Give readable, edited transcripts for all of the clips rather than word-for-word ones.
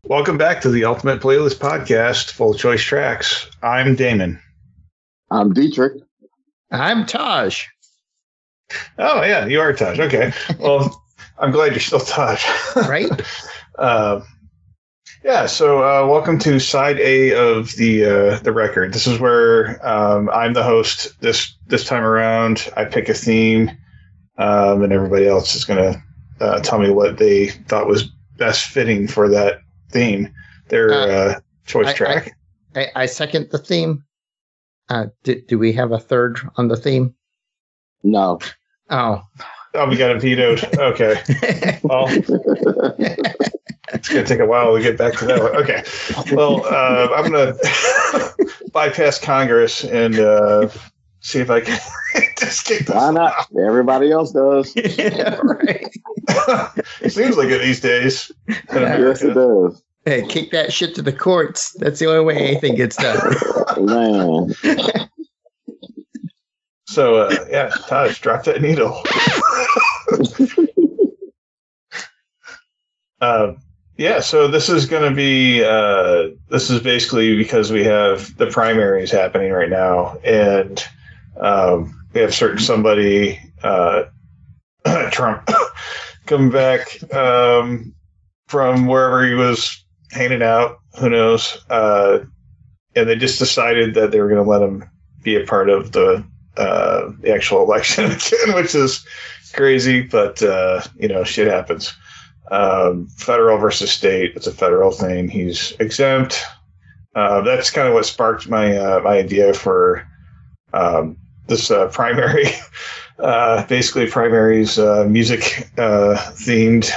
Welcome back to the Ultimate Playlist Podcast, Full Choice Tracks. I'm Damon. I'm Dietrich. I'm Taj. Oh, yeah, you are Taj. Okay. Well, I'm glad you're still Taj. Right? So welcome to Side A of the record. This is where I'm the host this time around. I pick a theme, and everybody else is going to tell me what they thought was best fitting for that theme, their choice track. I second the theme. Do we have a third on the theme? No. Oh, we got it vetoed. Okay. Well, it's going to take a while to get back to that one. Okay. Well, I'm going to bypass Congress and see if I can just kick this. Why not? Everybody else does. Yeah, right. Seems like it these days. Yes, it does. Hey, kick that shit to the courts. That's the only way anything gets done. Man. So, Taj, drop that needle. So this is going to be, this is basically because we have the primaries happening right now, and we have somebody, Trump, come back from wherever he was hanging out, who knows, and they just decided that they were going to let him be a part of the actual election again, which is crazy, but shit happens. Federal versus state, it's a federal thing. He's exempt. That's kind of what sparked my idea for this primary. Basically, primaries music themed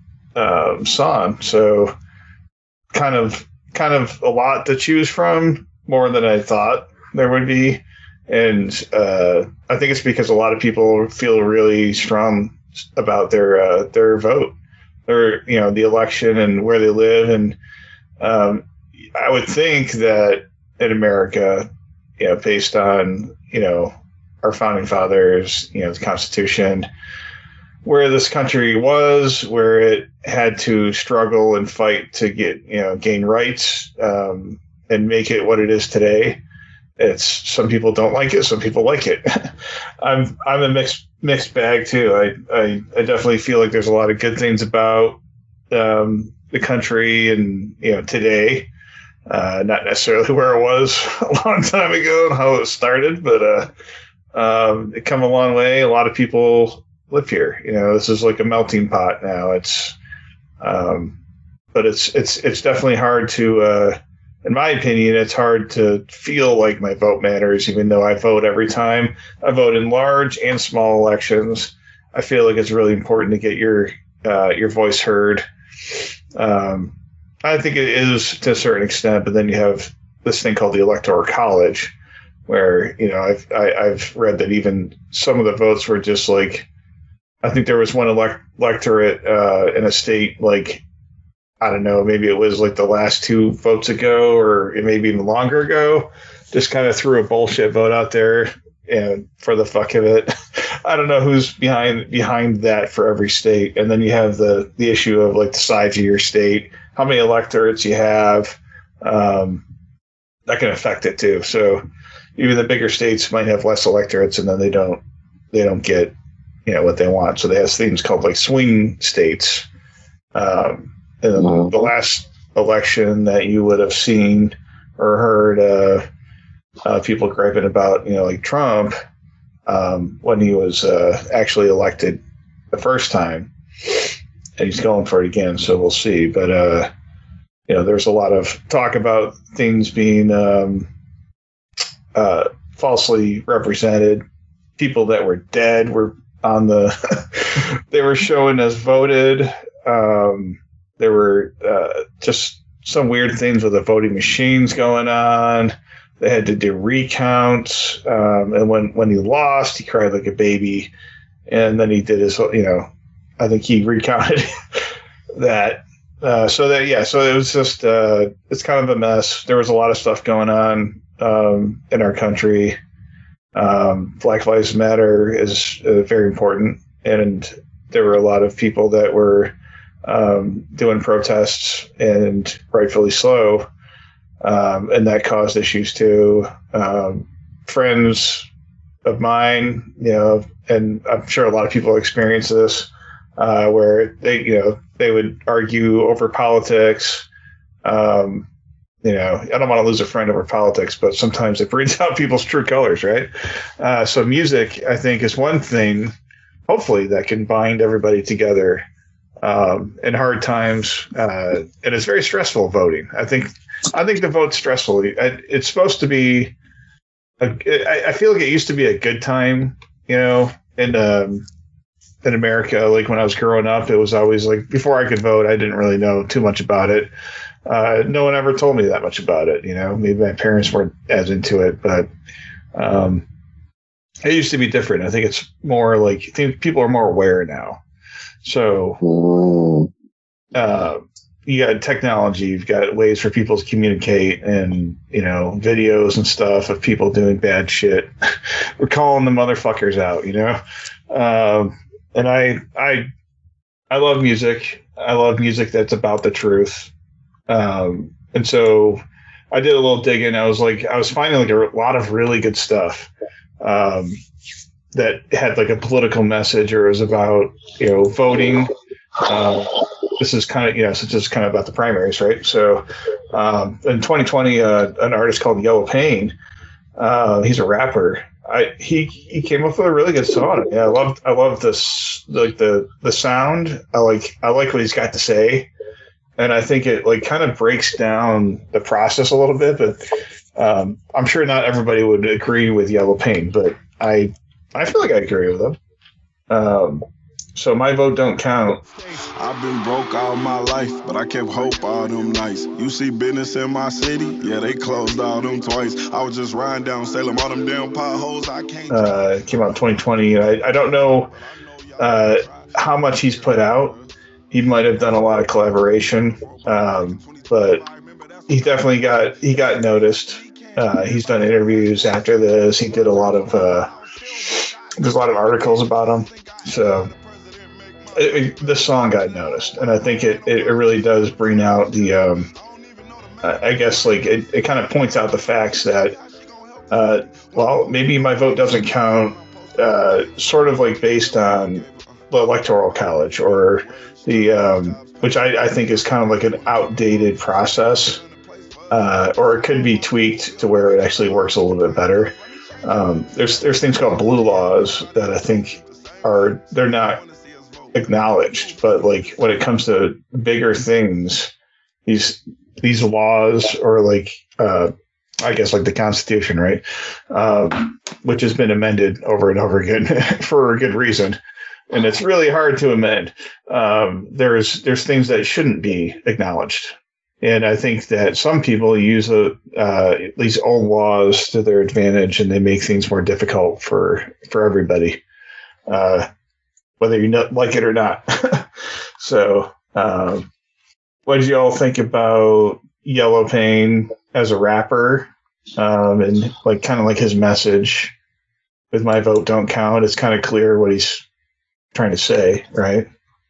song. So kind of a lot to choose from, more than I thought there would be. And I think it's because a lot of people feel really strong about their vote, or the election and where they live. And I would think that in America, based on our founding fathers, the Constitution, where this country was, where it had to struggle and fight to gain rights and make it what it is today. It's, some people don't like it, some people like it. I'm a mixed bag too. I definitely feel like there's a lot of good things about the country and today, not necessarily where it was a long time ago and how it started, but it come a long way. A lot of people live here. This is like a melting pot now. It's but it's definitely hard to. In my opinion, it's hard to feel like my vote matters, even though I vote every time. I vote in large and small elections. I feel like it's really important to get your voice heard. I think it is to a certain extent, but then you have this thing called the Electoral College, where I've read that even some of the votes were just like, I think there was one electorate in a state like, I don't know, maybe it was like the last 2 votes ago, or maybe even longer ago, just kind of threw a bullshit vote out there and for the fuck of it. I don't know who's behind that for every state. And then you have the issue of like the size of your state, how many electorates you have, that can affect it too. So even the bigger states might have less electorates, and then they don't get what they want. So they have things called like swing states. In the last election that you would have seen or heard people griping about, like Trump, when he was actually elected the first time, and he's going for it again. So we'll see. But, there's a lot of talk about things being falsely represented. People that were dead were on they were showing as voted. There were just some weird things with the voting machines going on. They had to do recounts. And when he lost, he cried like a baby. And then he did his, I think he recounted that. So it was just, it's kind of a mess. There was a lot of stuff going on in our country. Black Lives Matter is very important. And there were a lot of people that were doing protests, and rightfully so. And that caused issues too. Friends of mine, and I'm sure a lot of people experience this, where they would argue over politics. I don't want to lose a friend over politics, but sometimes it brings out people's true colors, right? So music, I think, is one thing, hopefully, that can bind everybody together in hard times. And it's very stressful voting. I think the vote's stressful. It's supposed to be. I feel like it used to be a good time, in America. Like when I was growing up, it was always like before I could vote, I didn't really know too much about it. No one ever told me that much about it. Maybe my parents weren't as into it, but it used to be different. I think it's more like I think people are more aware now. So you got technology, you've got ways for people to communicate, and videos and stuff of people doing bad shit. We're calling the motherfuckers out, and I love music. I love music that's about the truth. And so I did a little digging. I was finding like a lot of really good stuff that had like a political message or was about voting. This is kind of so just kind of about the primaries, right? So in 2020, an artist called Yellow Pain, he's a rapper. He came up with a really good song. Yeah, I love this, like the sound. I like what he's got to say. And I think it like kind of breaks down the process a little bit, but I'm sure not everybody would agree with Yellow Pain, but I feel like I agree with them. So my vote don't count. I've been broke all my life, but I kept hope all them nights. You see business in my city? Yeah, they closed all them twice. I was just riding down Salem, all them damn potholes. I can't. It came out in 2020. I don't know how much he's put out. He might have done a lot of collaboration, but he definitely got noticed. He's done interviews after this. He did a lot of there's a lot of articles about him. So this song got noticed, and I think it really does bring out the I guess like it kind of points out the facts that maybe my vote doesn't count, sort of like based on the Electoral College or the which I think is kind of like an outdated process, or it could be tweaked to where it actually works a little bit better. There's things called blue laws that I think they're not acknowledged, but like when it comes to bigger things, these laws, or like I guess like the Constitution, right, which has been amended over and over again for a good reason. And it's really hard to amend. There's things that shouldn't be acknowledged, and I think that some people use these old laws to their advantage, and they make things more difficult for everybody, whether you like it or not. So, what did you all think about Yellow Pain as a rapper, and like kind of like his message with my vote don't count? It's kind of clear what he's trying to say, right?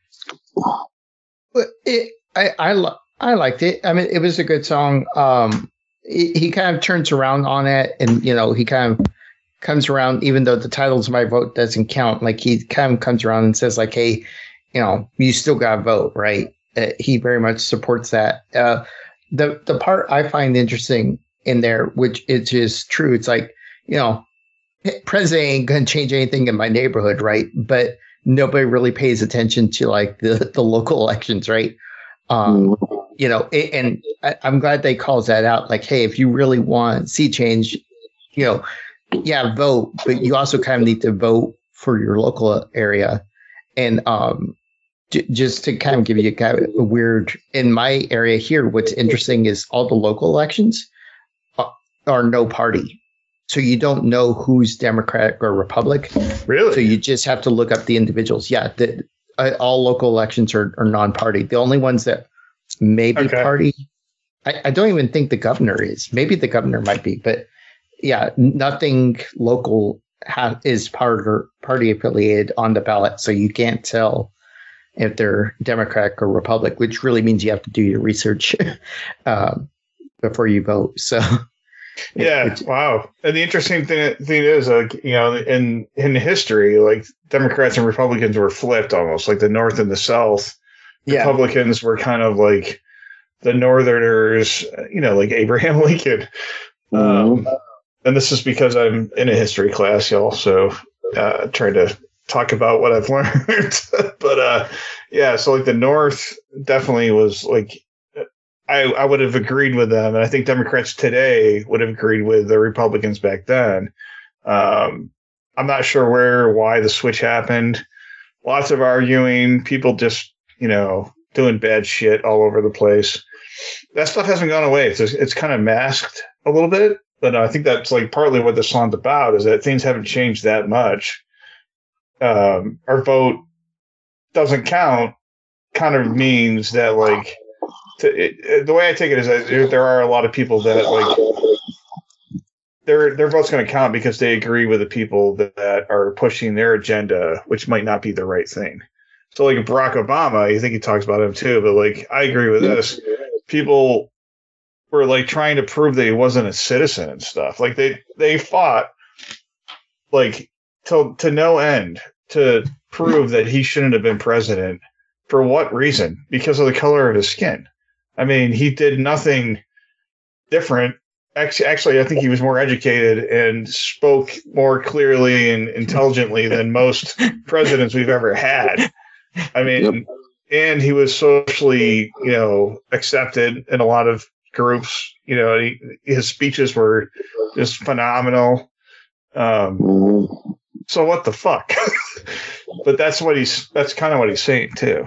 I liked it. I mean, it was a good song. He kind of turns around on it, and he kind of comes around, even though the titles my vote doesn't count. Like he kind of comes around and says, like, hey, you still got to vote, right? He very much supports that. The part I find interesting in there, which it is true, it's like, president ain't gonna change anything in my neighborhood, right? But nobody really pays attention to like the local elections, right? And I'm glad they calls that out. Like, hey, if you really want to see change, vote, but you also kind of need to vote for your local area. And just to kind of give you kind of a weird, in my area here, what's interesting is all the local elections are no party. So you don't know who's Democratic or Republic. Really? So you just have to look up the individuals. Yeah, all local elections are non-party. The only ones that may be party, I don't even think the governor is. Maybe the governor might be, but yeah, nothing local is party affiliated on the ballot, so you can't tell. if they're Democrat or Republic, which really means you have to do your research before you vote. So, wow. And the interesting thing is, in history, like Democrats and Republicans were flipped almost, like the North and the South. Yeah. Republicans were kind of like the Northerners, like Abraham Lincoln. And this is because I'm in a history class, y'all. So trying to talk about what I've learned. But so like the North definitely was like, I would have agreed with them. And I think Democrats today would have agreed with the Republicans back then. I'm not sure why the switch happened. Lots of arguing, people just, doing bad shit all over the place. That stuff hasn't gone away. It's kind of masked a little bit. But I think that's like partly what the song's about, is that things haven't changed that much. Our vote doesn't count kind of means that, like, the way I take it is that there are a lot of people that, like, their vote's going to count because they agree with the people that are pushing their agenda, which might not be the right thing. So, like, Barack Obama, you think he talks about him too, but, like, I agree with this. People were, like, trying to prove that he wasn't a citizen and stuff. Like, they fought, like, to no end to prove that he shouldn't have been president. For what reason? Because of the color of his skin. I mean, he did nothing different. Actually, I think he was more educated and spoke more clearly and intelligently than most presidents we've ever had. I mean, and he was socially, accepted in a lot of groups. His speeches were just phenomenal. So what the fuck? But that's kind of what he's saying too.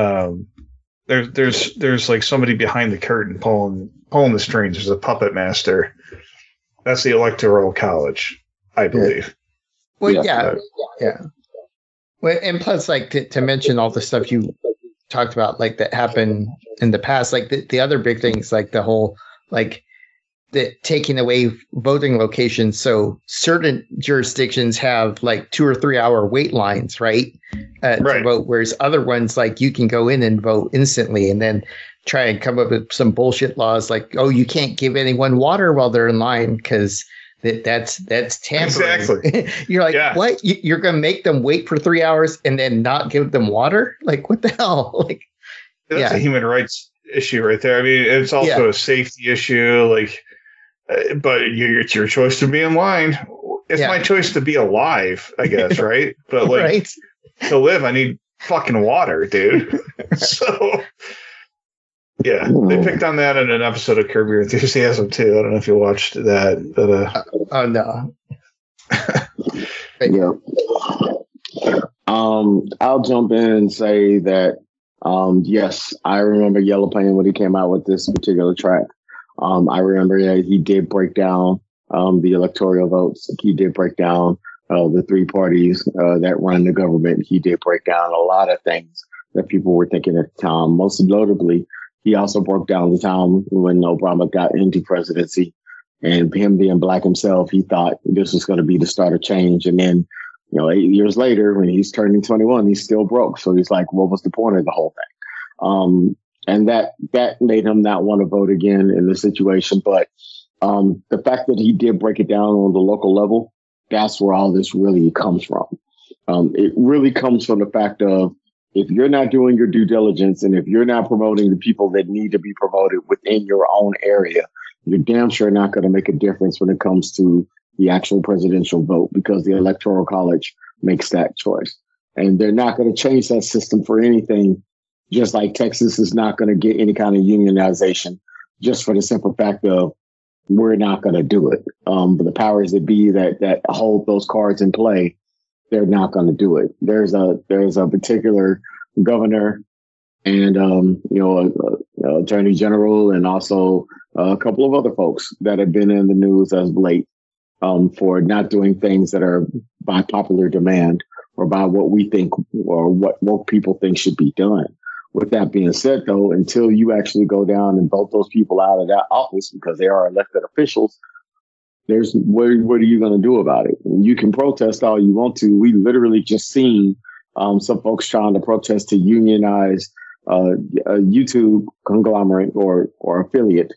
There's like somebody behind the curtain pulling the strings. There's a puppet master. That's the Electoral College, I believe. Well, yeah. Well, and plus, like, to mention all the stuff you talked about, like, that happened in the past, like the other big things, like the whole, like, the taking away voting locations. So certain jurisdictions have like 2 or 3 hour wait lines, right? To vote, whereas other ones, like, you can go in and vote instantly, and then try and come up with some bullshit laws like, oh, you can't give anyone water while they're in line because that's tampering. Exactly. You're like, what? You're going to make them wait for 3 hours and then not give them water? Like, what the hell? Like, that's a human rights issue right there. I mean, it's also a safety issue. Like, but it's your choice to be in line. It's my choice to be alive, I guess, right? But, like, to live, I need fucking water, dude. So, yeah, they picked on that in an episode of Curb Your Enthusiasm too. I don't know if you watched that, but oh no. I'll jump in and say that yes, I remember Yellow Pain when he came out with this particular track. I remember that he did break down the electoral votes. He did break down the three parties that run the government. He did break down a lot of things that people were thinking at the time. Most notably, he also broke down the time when Obama got into presidency, and him being black himself, he thought this was going to be the start of change. And then, 8 years later, when he's turning 21, he's still broke. So he's like, what was the point of the whole thing? And that made him not want to vote again in the situation. But the fact that he did break it down on the local level, that's where all this really comes from. It really comes from the fact of, if you're not doing your due diligence and if you're not promoting the people that need to be promoted within your own area, you're damn sure not going to make a difference when it comes to the actual presidential vote, because the Electoral College makes that choice. And they're not going to change that system for anything, just like Texas is not going to get any kind of unionization, just for the simple fact of, we're not going to do it. But the powers that be that hold those cards in play, they're not going to do it. There's a particular governor and attorney general, and also a couple of other folks that have been in the news as of late for not doing things that are by popular demand or by what we think or what woke people think should be done. With that being said, though, until you actually go down and vote those people out of that office because they are elected officials, what are you going to do about it? You can protest all you want to. We literally just seen some folks trying to protest to unionize a YouTube conglomerate or affiliate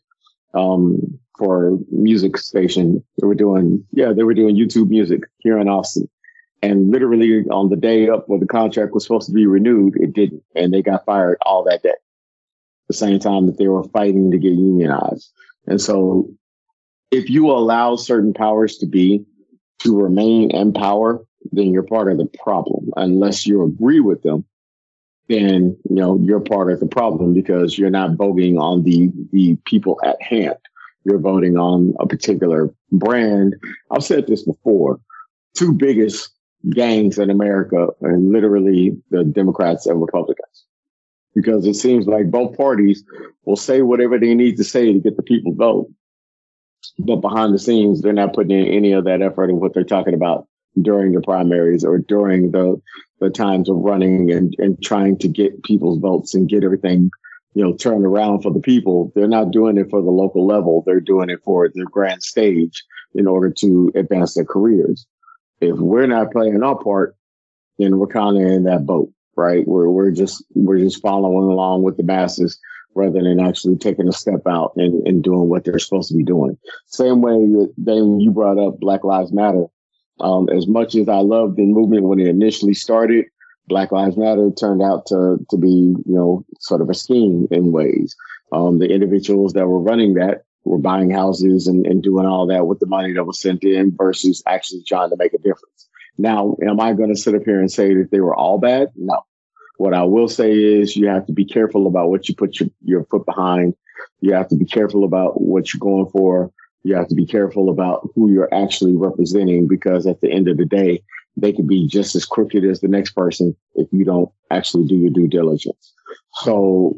for music station. They were doing YouTube music here in Austin. And literally on the day up where the contract was supposed to be renewed, it didn't. And they got fired all that day. The same time that they were fighting to get unionized. And so if you allow certain powers to remain in power, then you're part of the problem. Unless you agree with them, then, you're part of the problem because you're not voting on the people at hand. You're voting on a particular brand. I've said this before. Two biggest gangs in America are literally the Democrats and Republicans, because it seems like both parties will say whatever they need to say to get the people vote. But behind the scenes, they're not putting in any of that effort in what they're talking about during the primaries or during the times of running and trying to get people's votes and get everything, turned around for the people. They're not doing it for the local level. They're doing it for their grand stage in order to advance their careers. If we're not playing our part, then we're kind of in that boat, right? We're just following along with the masses rather than actually taking a step out and doing what they're supposed to be doing. Same way that you brought up Black Lives Matter. As much as I loved the movement when it initially started, Black Lives Matter turned out to be, sort of a scheme in ways. The individuals that were running that were buying houses and doing all that with the money that was sent in versus actually trying to make a difference. Now, am I going to sit up here and say that they were all bad? No. What I will say is you have to be careful about what you put your foot behind. You have to be careful about what you're going for. You have to be careful about who you're actually representing, because at the end of the day, they could be just as crooked as the next person if you don't actually do your due diligence. So,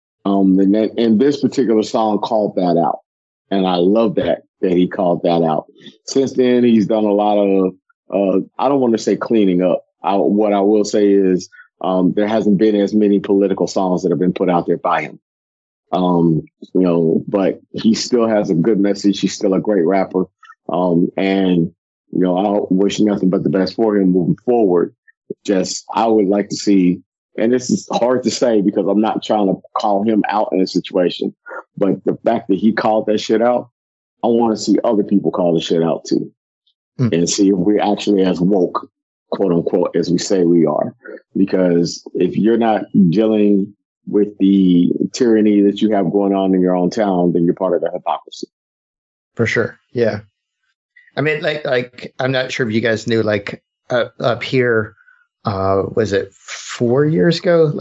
and this particular song called that out. And I love that he called that out. Since then, he's done a lot of, I don't want to say cleaning up. What I will say is there hasn't been as many political songs that have been put out there by him. But he still has a good message. He's still a great rapper. And I wish nothing but the best for him moving forward. I would like to see, and this is hard to say because I'm not trying to call him out in a situation, but the fact that he called that shit out, I want to see other people call the shit out too. And see if we're actually as woke, quote unquote, as we say we are. Because if you're not dealing with the tyranny that you have going on in your own town, then you're part of the hypocrisy. For sure. Yeah. I mean, like I'm not sure if you guys knew, up here, was it 4 years ago?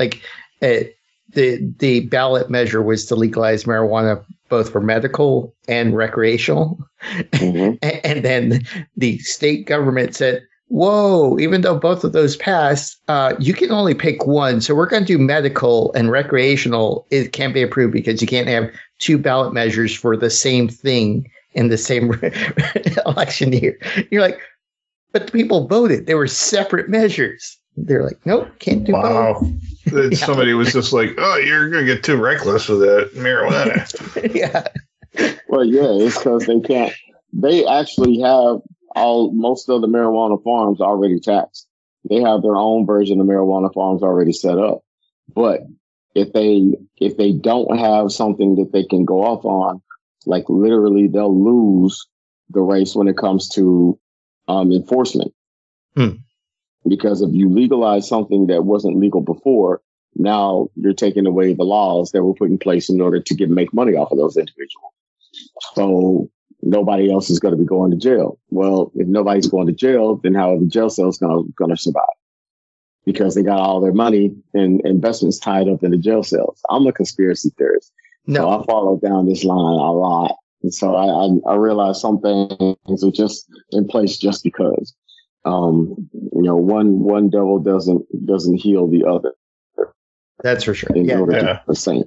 The ballot measure was to legalize marijuana both for medical and recreational. Mm-hmm. And then the state government said, whoa, even though both of those passed, you can only pick one. So we're going to do medical and recreational. It can't be approved because you can't have two ballot measures for the same thing in the same election year. You're like, but the people voted. They were separate measures. They're like, nope, can't do both. Then somebody was just like, oh, you're going to get too reckless with that marijuana. Yeah. Well, yeah, it's because they can't. They actually have most of the marijuana farms already taxed. They have their own version of marijuana farms already set up. But if they don't have something that they can go off on, like literally they'll lose the race when it comes to enforcement. Because if you legalize something that wasn't legal before, now you're taking away the laws that were put in place in order to make money off of those individuals. So nobody else is going to be going to jail. Well, if nobody's going to jail, then how are the jail cells going to survive? Because they got all their money and investments tied up in the jail cells. I'm a conspiracy theorist. No. So I follow down this line a lot. And so I realize some things are just in place just because. One devil doesn't heal the other. That's for sure. The same.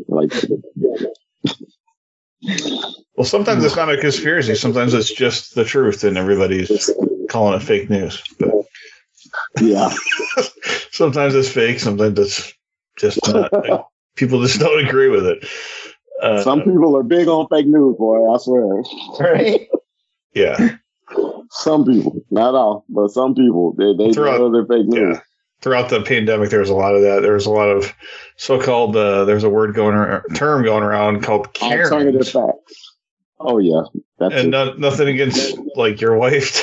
Well, sometimes it's not a conspiracy. Sometimes it's just the truth, and everybody's calling it fake news. But yeah, sometimes it's fake. Sometimes it's just not. People just don't agree with it. Some people are big on fake news, boy. I swear. Right? Yeah. Some people, not all, but some people, they know they're fake news. throughout the pandemic, there was a lot of that. There was a lot of so-called. There's a term going around called Karens. Alternative facts. Oh yeah, that's and nothing against like your wife.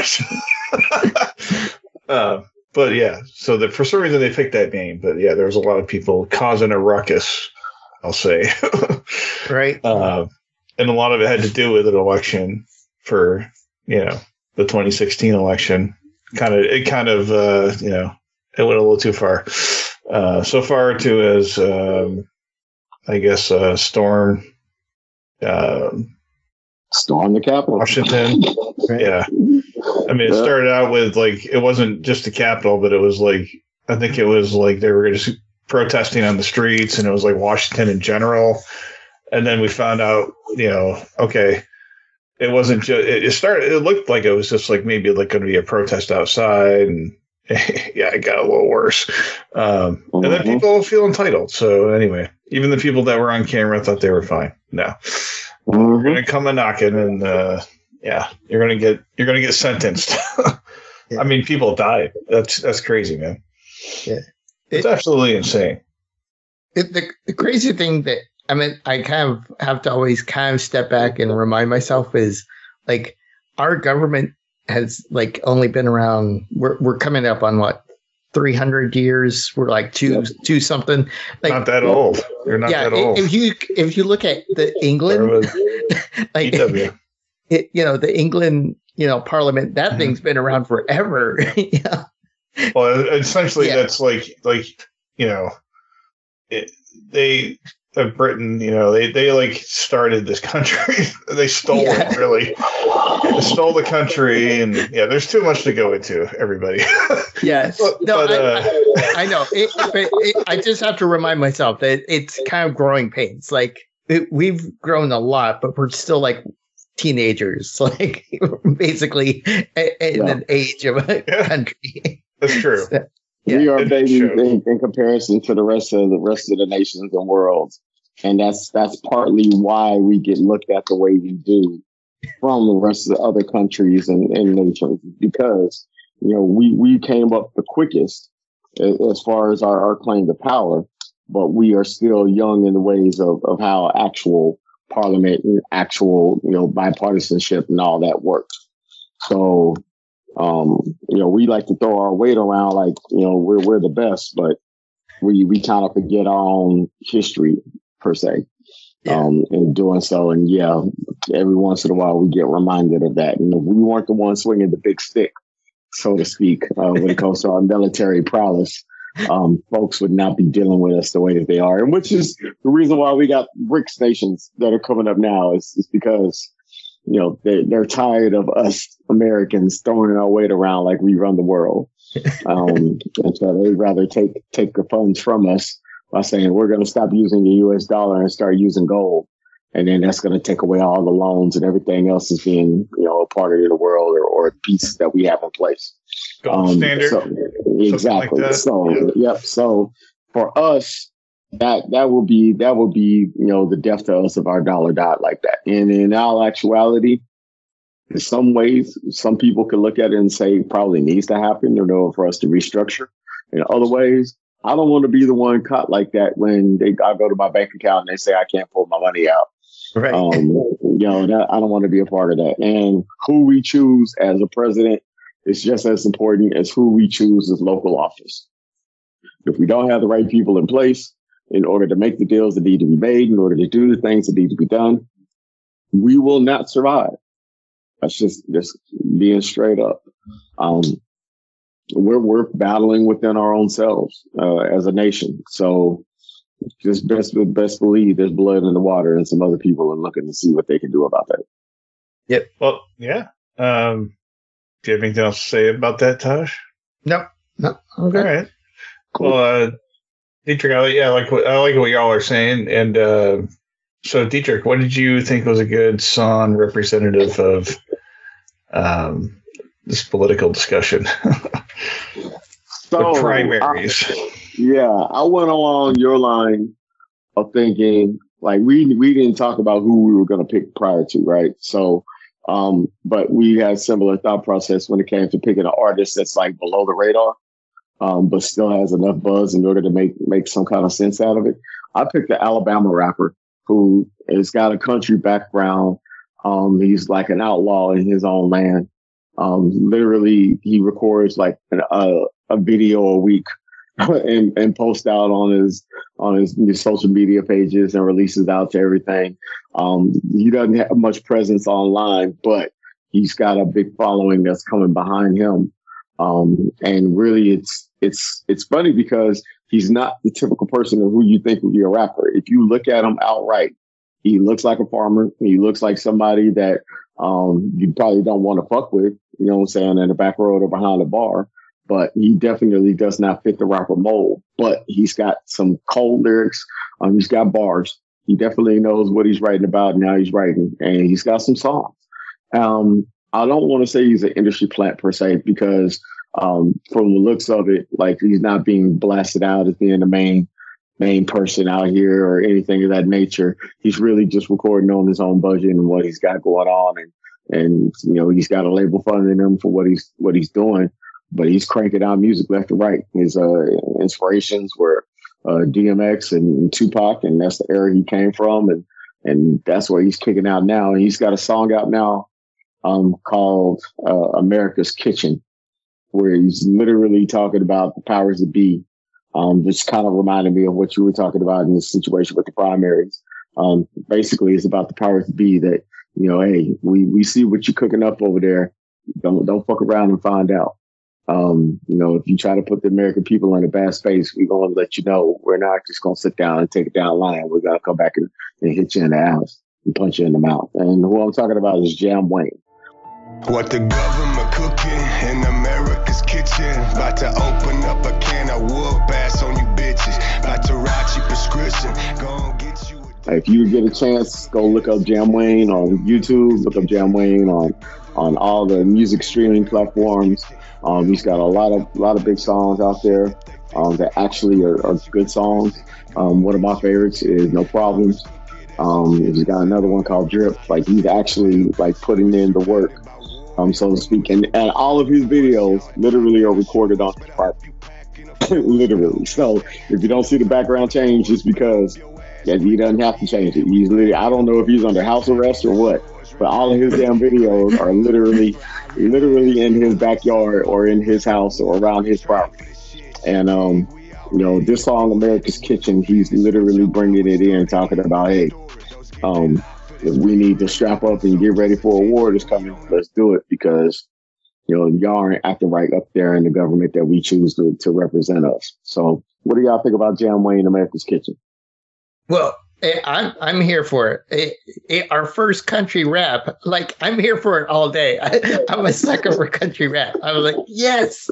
But yeah, so that for some reason they picked that name. But yeah, there was a lot of people causing a ruckus, I'll say. Right. And a lot of it had to do with an election for, the 2016 election. It went a little too far. So far to as, storm the Capitol. Washington. Right. Yeah. I mean, it started out with it wasn't just the Capitol, but it was I think it was they were just protesting on the streets, and it was Washington in general. And then we found out, okay, it wasn't just, it looked like it was just maybe going to be a protest outside. And yeah, it got a little worse. And then people feel entitled. So anyway, even the people that were on camera thought they were fine. No, you're going to come a knocking and, you're going to get sentenced. Yeah. I mean, people died. That's crazy, man. Yeah. It's absolutely insane. The crazy thing that, I kind of have to always kind of step back and remind myself is our government has only been around. We're coming up on what, 300 years. We're two something. Not that old. You're not that old. If you look at the England, the England, Parliament, that thing's been around forever. Yeah. Well, essentially, that's Britain, they started this country. They stole it, really. They stole the country, and there's too much to go into, everybody. Yes. I know. I just have to remind myself that it's kind of growing pains. We've grown a lot, but we're still teenagers, basically in an age of a country. That's true. So, we are babies in comparison to the rest of the nations and worlds, and that's partly why we get looked at the way we do from the rest of the other countries and nations, because we came up the quickest as far as our claim to power, but we are still young in the ways of how actual parliament and actual bipartisanship and all that works. So. We like to throw our weight around we're the best, but we kind of forget our own history per se. In doing so, and every once in a while we get reminded of that. And if we weren't the ones swinging the big stick, so to speak, when it comes to our military prowess, folks would not be dealing with us the way that they are, and which is the reason why we got BRICS nations that are coming up now. Is because. They're tired of us Americans throwing our weight around like we run the world. And so they'd rather take the funds from us by saying we're going to stop using the US dollar and start using gold. And then that's going to take away all the loans and everything else as being, a part of the world or a piece that we have in place. Gold standard. Exactly. Like So for us, that will be the death to us if our dollar died like that. And in all actuality, in some ways, some people could look at it and say it probably needs to happen in order for us to restructure. In other ways, I don't want to be the one caught like that when I go to my bank account and they say I can't pull my money out. Right. I don't want to be a part of that. And who we choose as a president is just as important as who we choose as local office. If we don't have the right people in place, in order to make the deals that need to be made, in order to do the things that need to be done, we will not survive. That's just being straight up. We're battling within our own selves as a nation. So just best believe there's blood in the water, and some other people are looking to see what they can do about that. Yep. Well, yeah. Do you have anything else to say about that, Tosh? No. Okay. All right. Cool. Well, Dietrich, I like what y'all are saying, and so Dietrich, what did you think was a good song representative of this political discussion? The primaries. I went along your line of thinking we didn't talk about who we were going to pick prior to, right? So, but we had similar thought process when it came to picking an artist that's below the radar. but still has enough buzz in order to make some kind of sense out of it. I picked the Alabama rapper who has got a country background. He's like an outlaw in his own land. Literally, he records like a video a week and posts out on his social media pages and releases out to everything. He doesn't have much presence online, but he's got a big following that's coming behind him. And really, it's funny because he's not the typical person who you think would be a rapper. If you look at him outright, he looks like a farmer. He looks like somebody that you probably don't want to fuck with, you know what I'm saying, in the back road or behind the bar. But he definitely does not fit the rapper mold. But he's got some cold lyrics. He's got bars. He definitely knows what he's writing about and how he's writing. And he's got some songs. I don't want to say he's an industry plant per se, because from the looks of it, like he's not being blasted out as being the main person out here or anything of that nature. He's really just recording on his own budget and what he's got going on, and you know, he's got a label funding him for what he's doing, but he's cranking out music left and right. His inspirations were DMX and Tupac, and that's the era he came from, and that's what he's kicking out now. And he's got a song out now called America's Kitchen, where he's literally talking about the powers that be. Which kind of reminded me of what you were talking about in this situation with the primaries. Basically, it's about the powers that be that, you know, hey, we see what you're cooking up over there. Don't fuck around and find out. You know, if you try to put the American people in a bad space, we're going to let you know. We're not just going to sit down and take it down line. We're going to come back and hit you in the ass and punch you in the mouth. And who I'm talking about is Jam Wayne. What the government cooking in America's kitchen. About to open up a can of whoop ass on you bitches. About to write you prescription. Gonna get you. If you get a chance, go look up Jam Wayne on YouTube. Look up Jam Wayne on all the music streaming platforms. He's got a lot of big songs out there that actually are good songs. One of my favorites is No Problems. He's got another one called Drip. Like, he's actually like putting in the work, so to speak. And all of his videos literally are recorded on his property. Literally. So if you don't see the background change, it's because he doesn't have to change it. He's literally, I don't know if he's under house arrest or what, but all of his damn videos are literally in his backyard or in his house or around his property. And, you know, this song, America's Kitchen, he's literally bringing it in, talking about, hey, if we need to strap up and get ready for a war that's coming, let's do it, because, you know, y'all aren't acting right up there in the government that we choose to represent us. So what do y'all think about Jam Wayne, America's Kitchen? Well, I'm here for it. Our first country rap, like, I'm here for it all day. I'm a sucker for country rap. I was like, yes.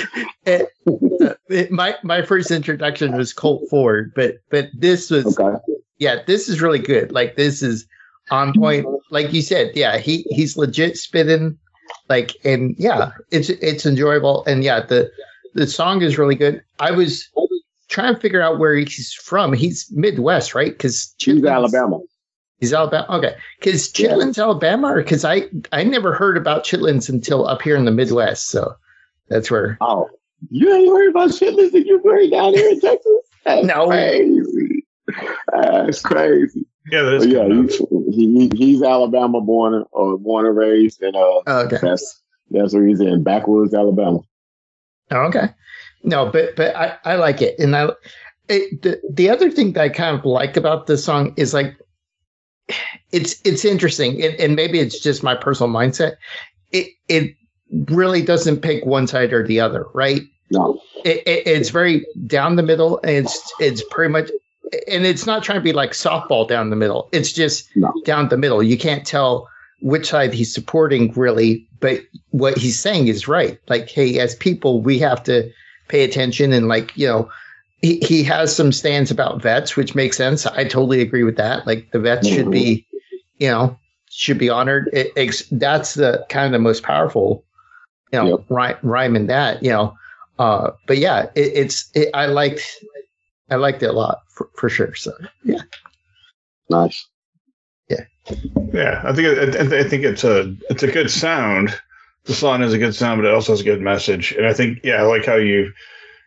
My first introduction was Colt Ford, but this was, okay. Yeah, this is really good. Like, this is on point. Like you said, yeah, he's legit spitting. Like, and yeah, it's enjoyable. And yeah, the song is really good. I was trying to figure out where he's from. He's Midwest, right? Because he's Alabama. He's Alabama. Okay, because Chitlins, Alabama, or because I never heard about Chitlins until up here in the Midwest. So that's where. Oh, you ain't heard about Chitlins and you're very down here in Texas? That's crazy. That's crazy. Yeah, that's he's Alabama born and raised, and okay. That's where he's in, backwoods Alabama. Okay. No, but I like it. And the other thing that I kind of like about this song is, like, it's interesting. And maybe it's just my personal mindset. It really doesn't pick one side or the other, right? No. It's very down the middle, and it's pretty much, and it's not trying to be like softball down the middle. It's just down the middle. You can't tell which side he's supporting, really, but what he's saying is right. Like, hey, as people, we have to pay attention. And, like, you know, he has some stands about vets, which makes sense. I totally agree with that. Like, the vets should be, you know, should be honored. That's the kind of the most powerful, you know, rhyme in that, you know. But yeah, I liked it a lot for sure. So yeah, nice. Yeah, I think it's a good sound. The song is a good sound, but it also has a good message. And I think, yeah, I like how you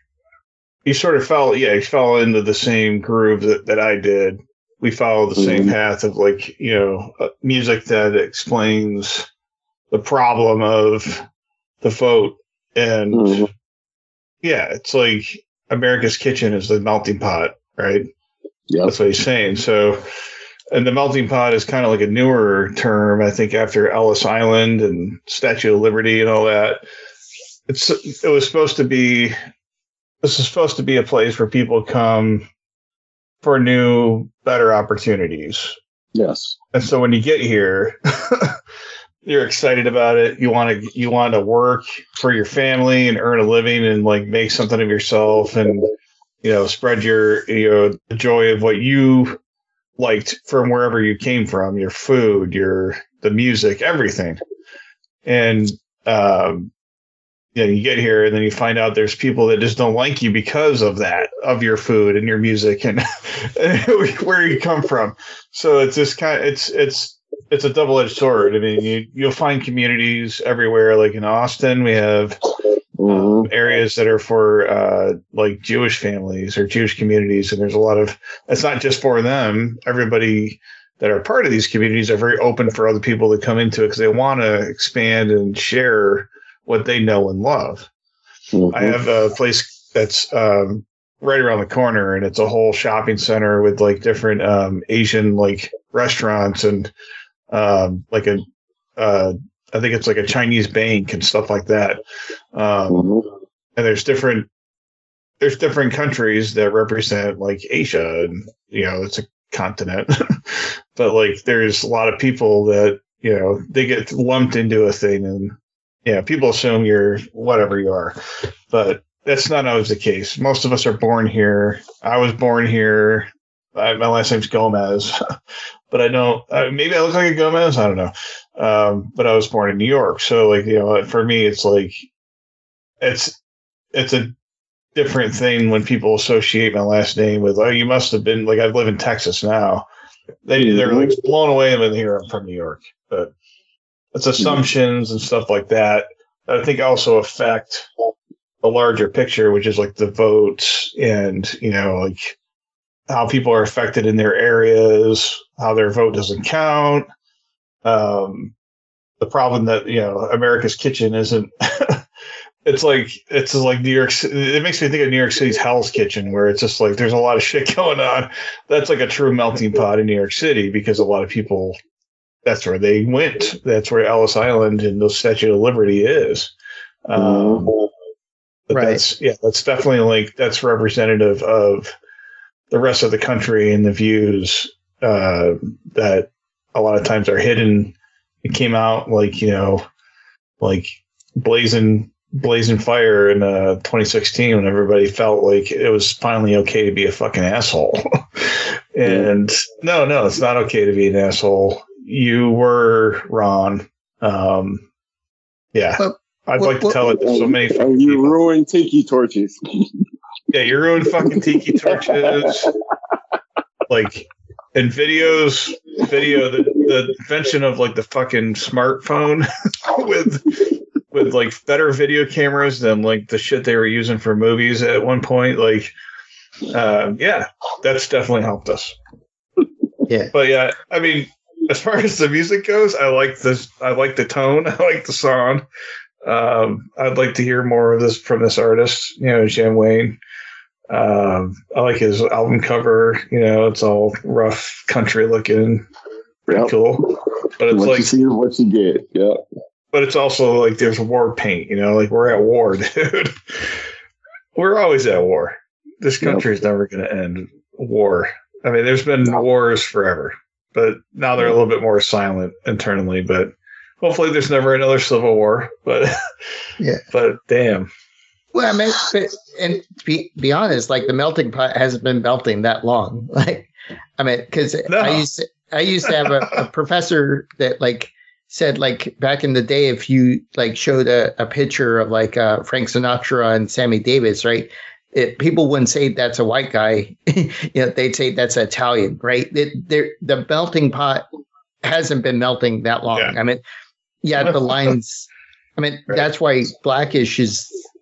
he sort of he fell into the same groove that I did. We follow the same path of like, music that explains the problem of the vote. And it's like America's Kitchen is the melting pot, right? Yeah. That's what he's saying. So, and the melting pot is kind of like a newer term, I think, after Ellis Island and Statue of Liberty and all that. This is supposed to be a place where people come for new, better opportunities. Yes. And so when you get here, you're excited about it. You want to work for your family and earn a living and like make something of yourself and, spread your, the joy of what you liked from wherever you came from, your food, the music, everything. And, you get here and then you find out there's people that just don't like you because of that, of your food and your music and where you come from. So it's just it's a double-edged sword. I mean, you'll find communities everywhere. Like in Austin, we have areas that are for like Jewish families or Jewish communities. And there's a lot of, it's not just for them. Everybody that are part of these communities are very open for other people to come into it because they want to expand and share what they know and love. I have a place that's right around the corner, and it's a whole shopping center with like different Asian like restaurants and I think it's like a Chinese bank and stuff like that. And there's different countries that represent like Asia, and it's a continent, but like there's a lot of people that they get lumped into a thing and. Yeah, people assume you're whatever you are, but that's not always the case. Most of us are born here. I was born here. My last name's Gomez, but I don't. Maybe I look like a Gomez. I don't know. But I was born in New York, so like for me, it's like it's a different thing when people associate my last name with you must have been like I live in Texas now. They're like blown away when they hear I'm from New York, but. It's assumptions and stuff like that I think also affect a larger picture, which is like the votes and, like how people are affected in their areas, how their vote doesn't count. The problem that, America's Kitchen isn't, it's like New York City. It makes me think of New York City's Hell's Kitchen, where it's just like, there's a lot of shit going on. That's like a true melting pot in New York City because a lot of people, that's where they went. That's where Ellis Island and the Statue of Liberty is. But right. That's definitely that's representative of the rest of the country and the views that a lot of times are hidden. It came out like blazing fire in 2016 when everybody felt like it was finally okay to be a fucking asshole. And no, it's not okay to be an asshole. You were, Ron. I'd like to tell it to so many fucking you people. ruined tiki torches. Yeah, you ruined fucking tiki torches. Like, and video, the invention of like the fucking smartphone with like better video cameras than like the shit they were using for movies at one point. Like, that's definitely helped us. Yeah. But yeah, I mean, as far as the music goes, I like the tone. I like the song. I'd like to hear more of this from this artist, Jan Wayne. I like his album cover. It's all rough country looking, pretty cool. But it's what you see is what you get. Yeah. But it's also like there's war paint. Like we're at war, dude. We're always at war. This country is never going to end war. I mean, there's been wars forever, but now they're a little bit more silent internally. But hopefully, there's never another civil war. But but damn. Well, I mean, and to be honest, like the melting pot hasn't been melting that long. Like, I mean, because I used to have a professor that like said like back in the day, if you like showed a picture of like Frank Sinatra and Sammy Davis, right? People wouldn't say that's a white guy. They'd say that's Italian, right? The melting pot hasn't been melting that long. Yeah. I mean, the lines. I mean, that's why Blackish is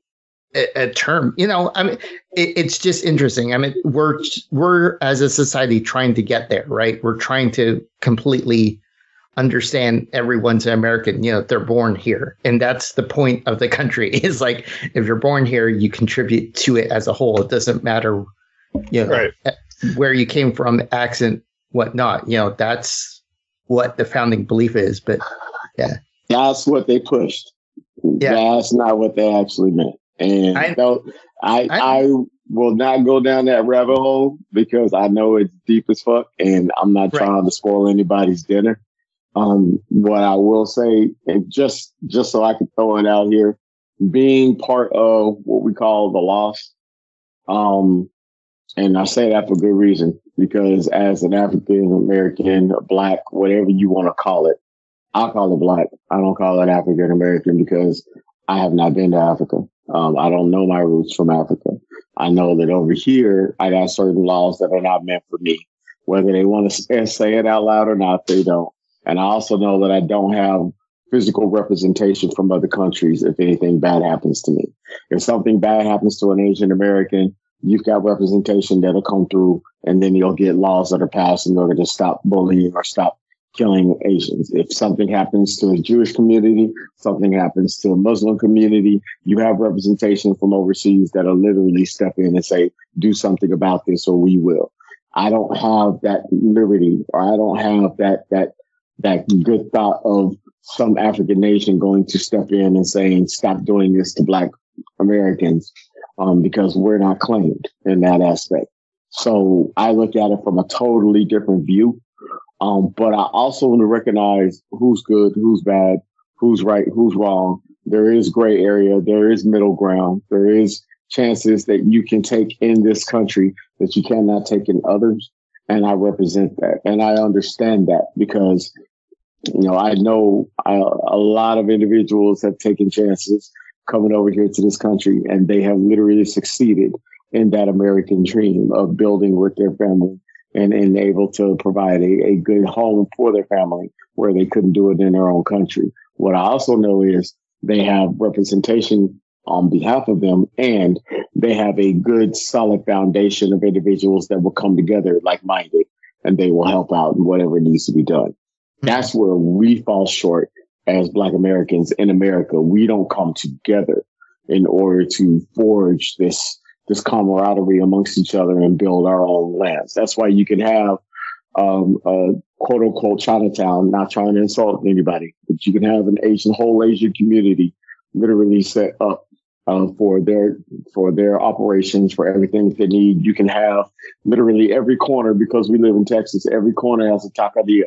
a term. I mean, it's just interesting. I mean, we're as a society trying to get there, right? We're trying to completely understand everyone's American. They're born here, and that's the point of the country. Is like, if you're born here, you contribute to it as a whole. It doesn't matter, Right. where you came from, accent, whatnot. That's what the founding belief is. But yeah, That's what they pushed. Yeah. That's not what they actually meant. And I will not go down that rabbit hole because I know it's deep as fuck, and I'm not trying to spoil anybody's dinner. What I will say, and just so I can throw it out here, being part of what we call the Lost, and I say that for good reason, because as an African American, Black, whatever you want to call it, I'll call it Black. I don't call it African American because I have not been to Africa. I don't know my roots from Africa. I know that over here, I got certain laws that are not meant for me. Whether they want to say it out loud or not, they don't. And I also know that I don't have physical representation from other countries if anything bad happens to me. If something bad happens to an Asian American, you've got representation that'll come through, and then you'll get laws that are passed in order to stop bullying or stop killing Asians. If something happens to a Jewish community, something happens to a Muslim community, you have representation from overseas that'll literally step in and say, do something about this or we will. I don't have that liberty, or I don't have that good thought of some African nation going to step in and saying, stop doing this to Black Americans, because we're not claimed in that aspect. So I look at it from a totally different view. But I also want to recognize who's good, who's bad, who's right, who's wrong. There is gray area. There is middle ground. There is chances that you can take in this country that you cannot take in others. And I represent that. And I understand that because, I know a lot of individuals have taken chances coming over here to this country, and they have literally succeeded in that American dream of building with their family and able to provide a good home for their family where they couldn't do it in their own country. What I also know is they have representation on behalf of them, and they have a good, solid foundation of individuals that will come together like-minded, and they will help out in whatever needs to be done. That's where we fall short as Black Americans in America. We don't come together in order to forge this camaraderie amongst each other and build our own lands. That's why you can have a quote unquote Chinatown, not trying to insult anybody, but you can have an whole Asian community literally set up for their operations, for everything that they need. You can have literally every corner, because we live in Texas, every corner has a taqueria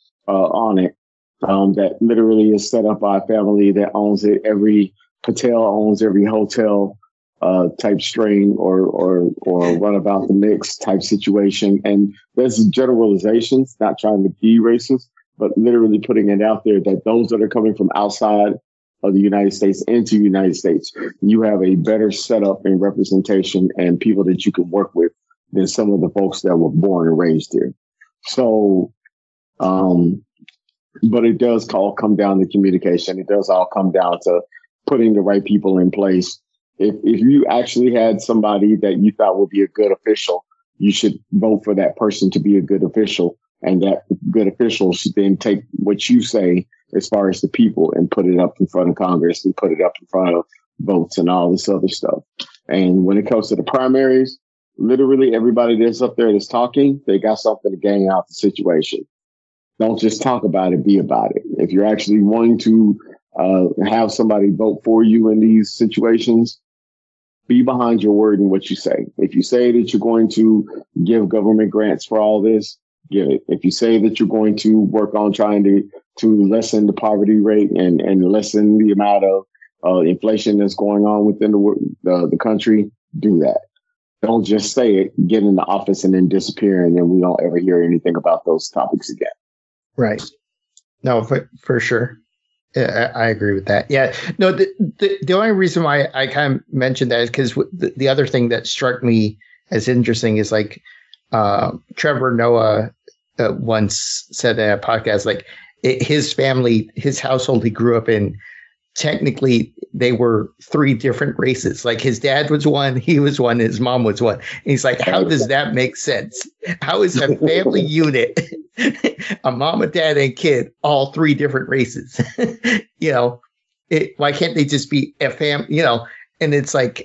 on it that literally is set up by a family that owns it. Every Patel owns every hotel type string or runabout the mix type situation. And there's generalizations, not trying to be racist, but literally putting it out there that those that are coming from outside of the United States into the United States, you have a better setup and representation and people that you can work with than some of the folks that were born and raised here. So, but it does all come down to communication. It does all come down to putting the right people in place. If you actually had somebody that you thought would be a good official, you should vote for that person to be a good official. And that good official should then take what you say as far as the people and put it up in front of Congress and put it up in front of votes and all this other stuff. And when it comes to the primaries, literally everybody that's up there that's talking, they got something to gain out the situation. Don't just talk about it, be about it. If you're actually wanting to have somebody vote for you in these situations, be behind your word and what you say. If you say that you're going to give government grants for all this, give it. If you say that you're going to work on trying to lessen the poverty rate and lessen the amount of inflation that's going on within the country, do that. Don't just say it, get in the office and then disappear, and then we don't ever hear anything about those topics again. Right. No, for sure. Yeah, I agree with that. Yeah. No, the only reason why I kind of mentioned that is because the other thing that struck me as interesting is like Trevor Noah once said in a podcast, like his family, his household he grew up in technically they were three different races. Like his dad was one, he was one, his mom was one. And he's like, how does that make sense? How is a family unit, a mom, a dad, and kid, all three different races? Why can't they just be a family? And it's like,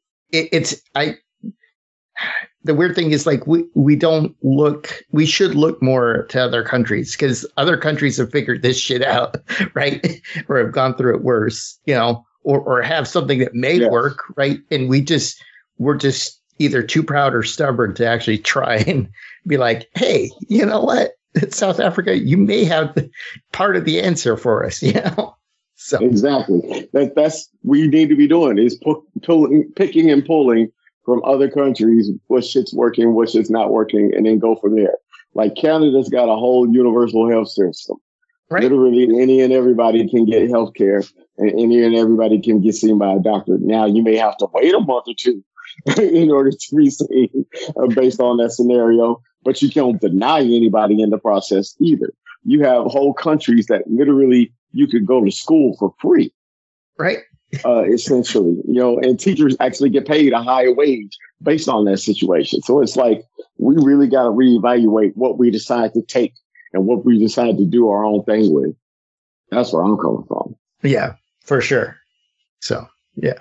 the weird thing is like we should look more to other countries because other countries have figured this shit out, right? Or have gone through it worse, or have something that may work, right? And we're just either too proud or stubborn to actually try and be like, hey, you know what? South Africa, you may have part of the answer for us, So exactly. That's what you need to be doing is picking and pulling from other countries, what shit's working, what shit's not working, and then go from there. Like Canada's got a whole universal health system. Right. Literally any and everybody can get health care and any and everybody can get seen by a doctor. Now you may have to wait a month or two in order to be seen based on that scenario, but you can't deny anybody in the process either. You have whole countries that literally you could go to school for free. Right. Essentially, and teachers actually get paid a higher wage based on that situation. So it's like, we really got to reevaluate what we decide to take and what we decide to do our own thing with. That's where I'm coming from. Yeah, for sure. So, yeah.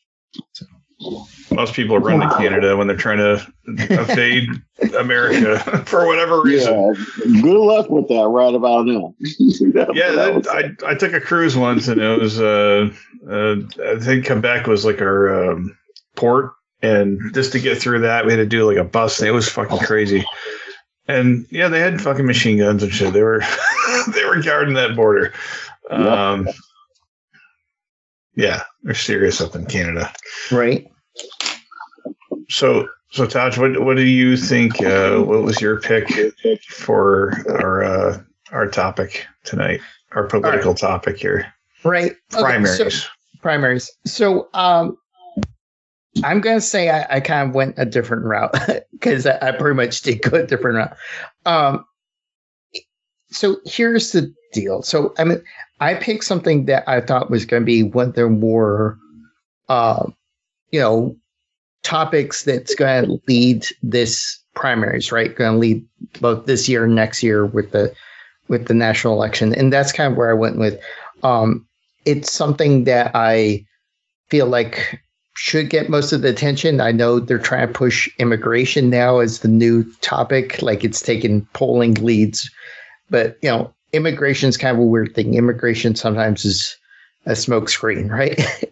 Most people run to Canada when they're trying to evade America for whatever reason. Yeah, good luck with that right about now. I took a cruise once, and it was I think Quebec was like our port, and just to get through that, we had to do like a bus thing. It was fucking crazy. And yeah, they had fucking machine guns and shit. They were they were guarding that border. Yeah, they're serious up in Canada. Right. So Taj, what do you think? What was your pick for our topic tonight? Our political topic here. Right. Primaries. Okay, primaries. So I'm gonna say I kind of went a different route because I pretty much did go a different route. So here's the deal. So I picked something that I thought was going to be one of the more, topics that's going to lead this primaries, right? Going to lead both this year and next year with the national election, and that's kind of where I went with. It's something that I feel like should get most of the attention. I know they're trying to push immigration now as the new topic, like it's taken polling leads, but immigration is kind of a weird thing. Immigration sometimes is a smokescreen, right?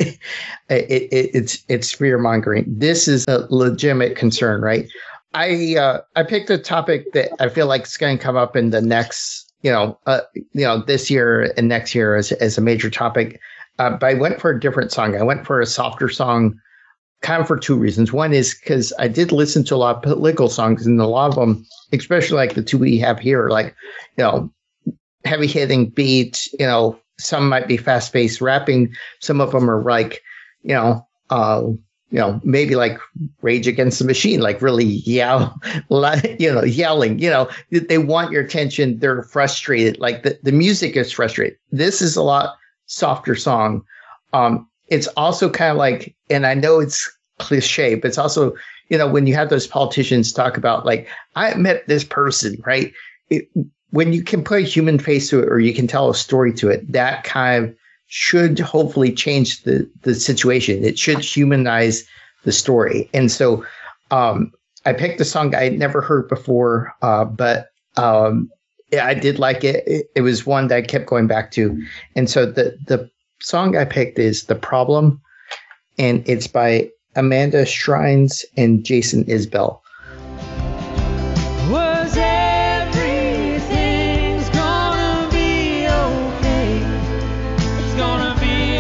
It's fear mongering. This is a legitimate concern, right? I picked a topic that I feel like is going to come up in the next, this year and next year as a major topic. But I went for a different song. I went for a softer song, kind of for two reasons. One is because I did listen to a lot of political songs, and a lot of them, especially like the two we have here, like heavy hitting beat, some might be fast paced rapping. Some of them are like, maybe like Rage Against the Machine, like really yelling, they want your attention. They're frustrated. Like the music is frustrated. This is a lot softer song. It's also kind of like, and I know it's cliche, but it's also, when you have those politicians talk about like, I met this person, right? When you can put a human face to it, or you can tell a story to it, that kind of should hopefully change the situation. It should humanize the story. And so I picked a song I had never heard before, but I did like it. It was one that I kept going back to. And so the song I picked is The Problem, and it's by Amanda Shrines and Jason Isbell. Was everything's gonna be okay? It's gonna be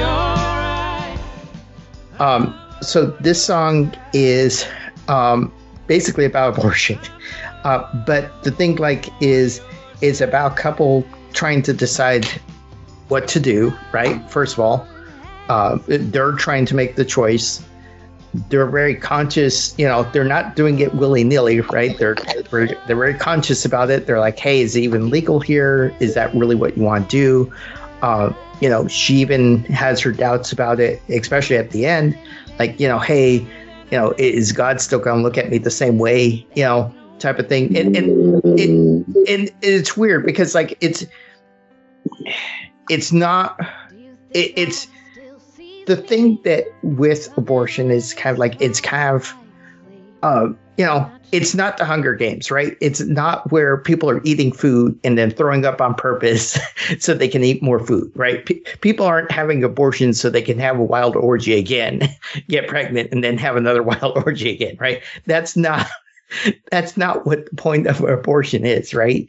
all right. So this song is basically about abortion. But the thing is about a couple trying to decide what to do, right? First of all, they're trying to make the choice. They're very conscious, they're not doing it willy-nilly, right? They're very conscious about it. They're like, hey, is it even legal here? Is that really what you want to do? She even has her doubts about it, especially at the end. Like, hey, is God still going to look at me the same way, type of thing. And it's weird because like, it's the thing that with abortion is kind of like, it's not the Hunger Games, right? It's not where people are eating food and then throwing up on purpose so they can eat more food, right? People aren't having abortions so they can have a wild orgy again, get pregnant, and then have another wild orgy again, right? That's not what the point of abortion is, right?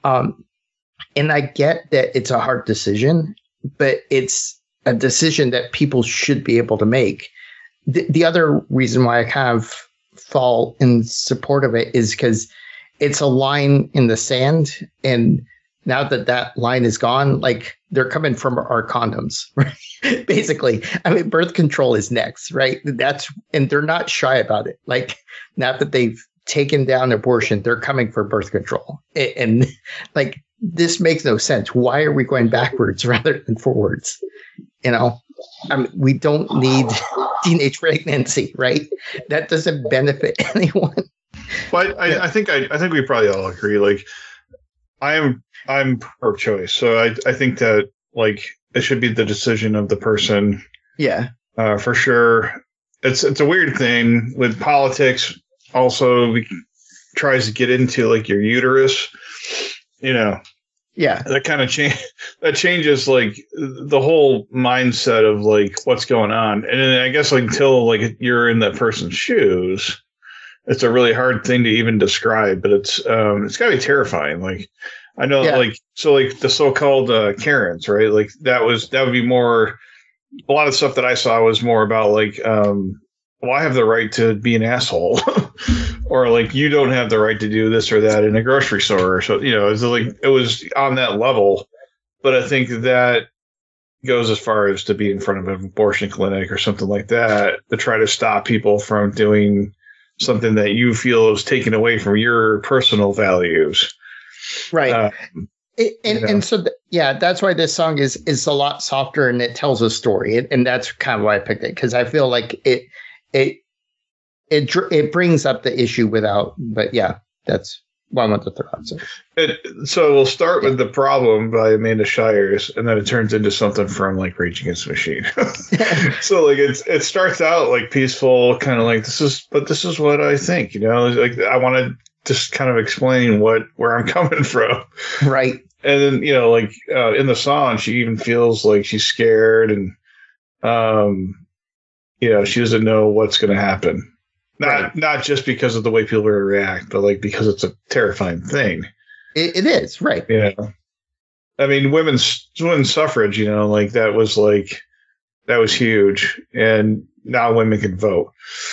And I get that it's a hard decision, but it's a decision that people should be able to make. The other reason why I kind of fall in support of it is because it's a line in the sand, and now that line is gone, like they're coming from our condoms, right? Basically, I mean, birth control is next, right? And they're not shy about it. Like now that they've taken down abortion, they're coming for birth control, and like this makes no sense. Why are we going backwards rather than forwards? I mean, we don't need teenage pregnancy, right? That doesn't benefit anyone. But I think we probably all agree. Like, I'm pro-choice, so I think that like it should be the decision of the person. Yeah, for sure. It's a weird thing with politics. Also, tries to get into like your uterus. Yeah, that kind of changes like the whole mindset of like what's going on. And then I guess like until like you're in that person's shoes, it's a really hard thing to even describe. But it's gotta be terrifying. Like I know, like the so-called Karens, right? Like that would be more. A lot of stuff that I saw was more about like, well, I have the right to be an asshole. Or like you don't have the right to do this or that in a grocery store, or so it's like it was on that level. But I think that goes as far as to be in front of an abortion clinic or something like that to try to stop people from doing something that you feel is taken away from your personal values, right? That's why this song is a lot softer and it tells a story, and that's kind of why I picked it, because I feel like it brings up the issue but yeah, that's what I want to throw out. So we'll start with The Problem by Amanda Shires, and then it turns into something from like Rage Against the Machine. So like it starts out like peaceful, kind of like this is what I think, like I want to just kind of explain where I'm coming from. Right. And then, in the song, she even feels like she's scared and, she doesn't know what's going to happen. Not just because of the way people are going to react, but like because it's a terrifying thing. It is, right. Yeah. I mean, women's suffrage, like that was huge, and now women can vote.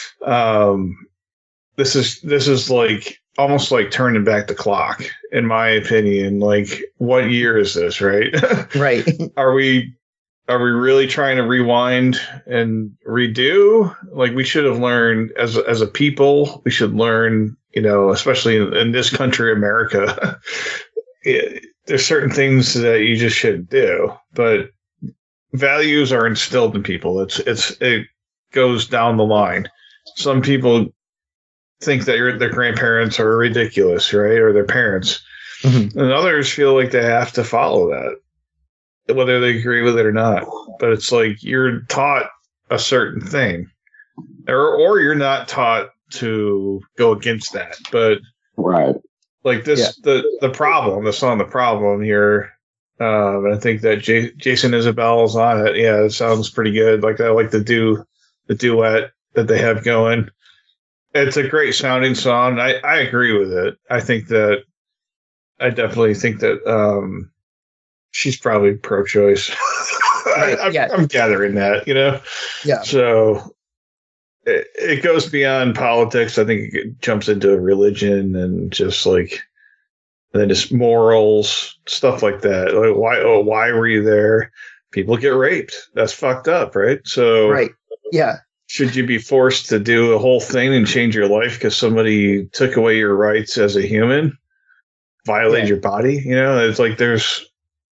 This is like almost like turning back the clock, in my opinion. Like, what year is this, right? Right. Are we really trying to rewind and redo? Like, we should have learned as a people, we should learn, especially in this country, America, there's certain things that you just shouldn't do, but values are instilled in people. It goes down the line. Some people think that their grandparents are ridiculous, right? Or their parents. Mm-hmm. And others feel like they have to follow that, whether they agree with it or not. But it's like you're taught a certain thing, or you're not taught to go against that. But right, like this, the song, The Problem here. And I think that Jason Isabel's on it. Yeah, it sounds pretty good. Like I like the duet that they have going. It's a great sounding song. I agree with it. I definitely think that she's probably pro-choice. I'm gathering that, Yeah. So it goes beyond politics. I think it jumps into religion and just like, and then just morals, stuff like that. Like why were you there? People get raped. That's fucked up, right? So right. Yeah. Should you be forced to do a whole thing and change your life because somebody took away your rights as a human, violated your body? It's like there's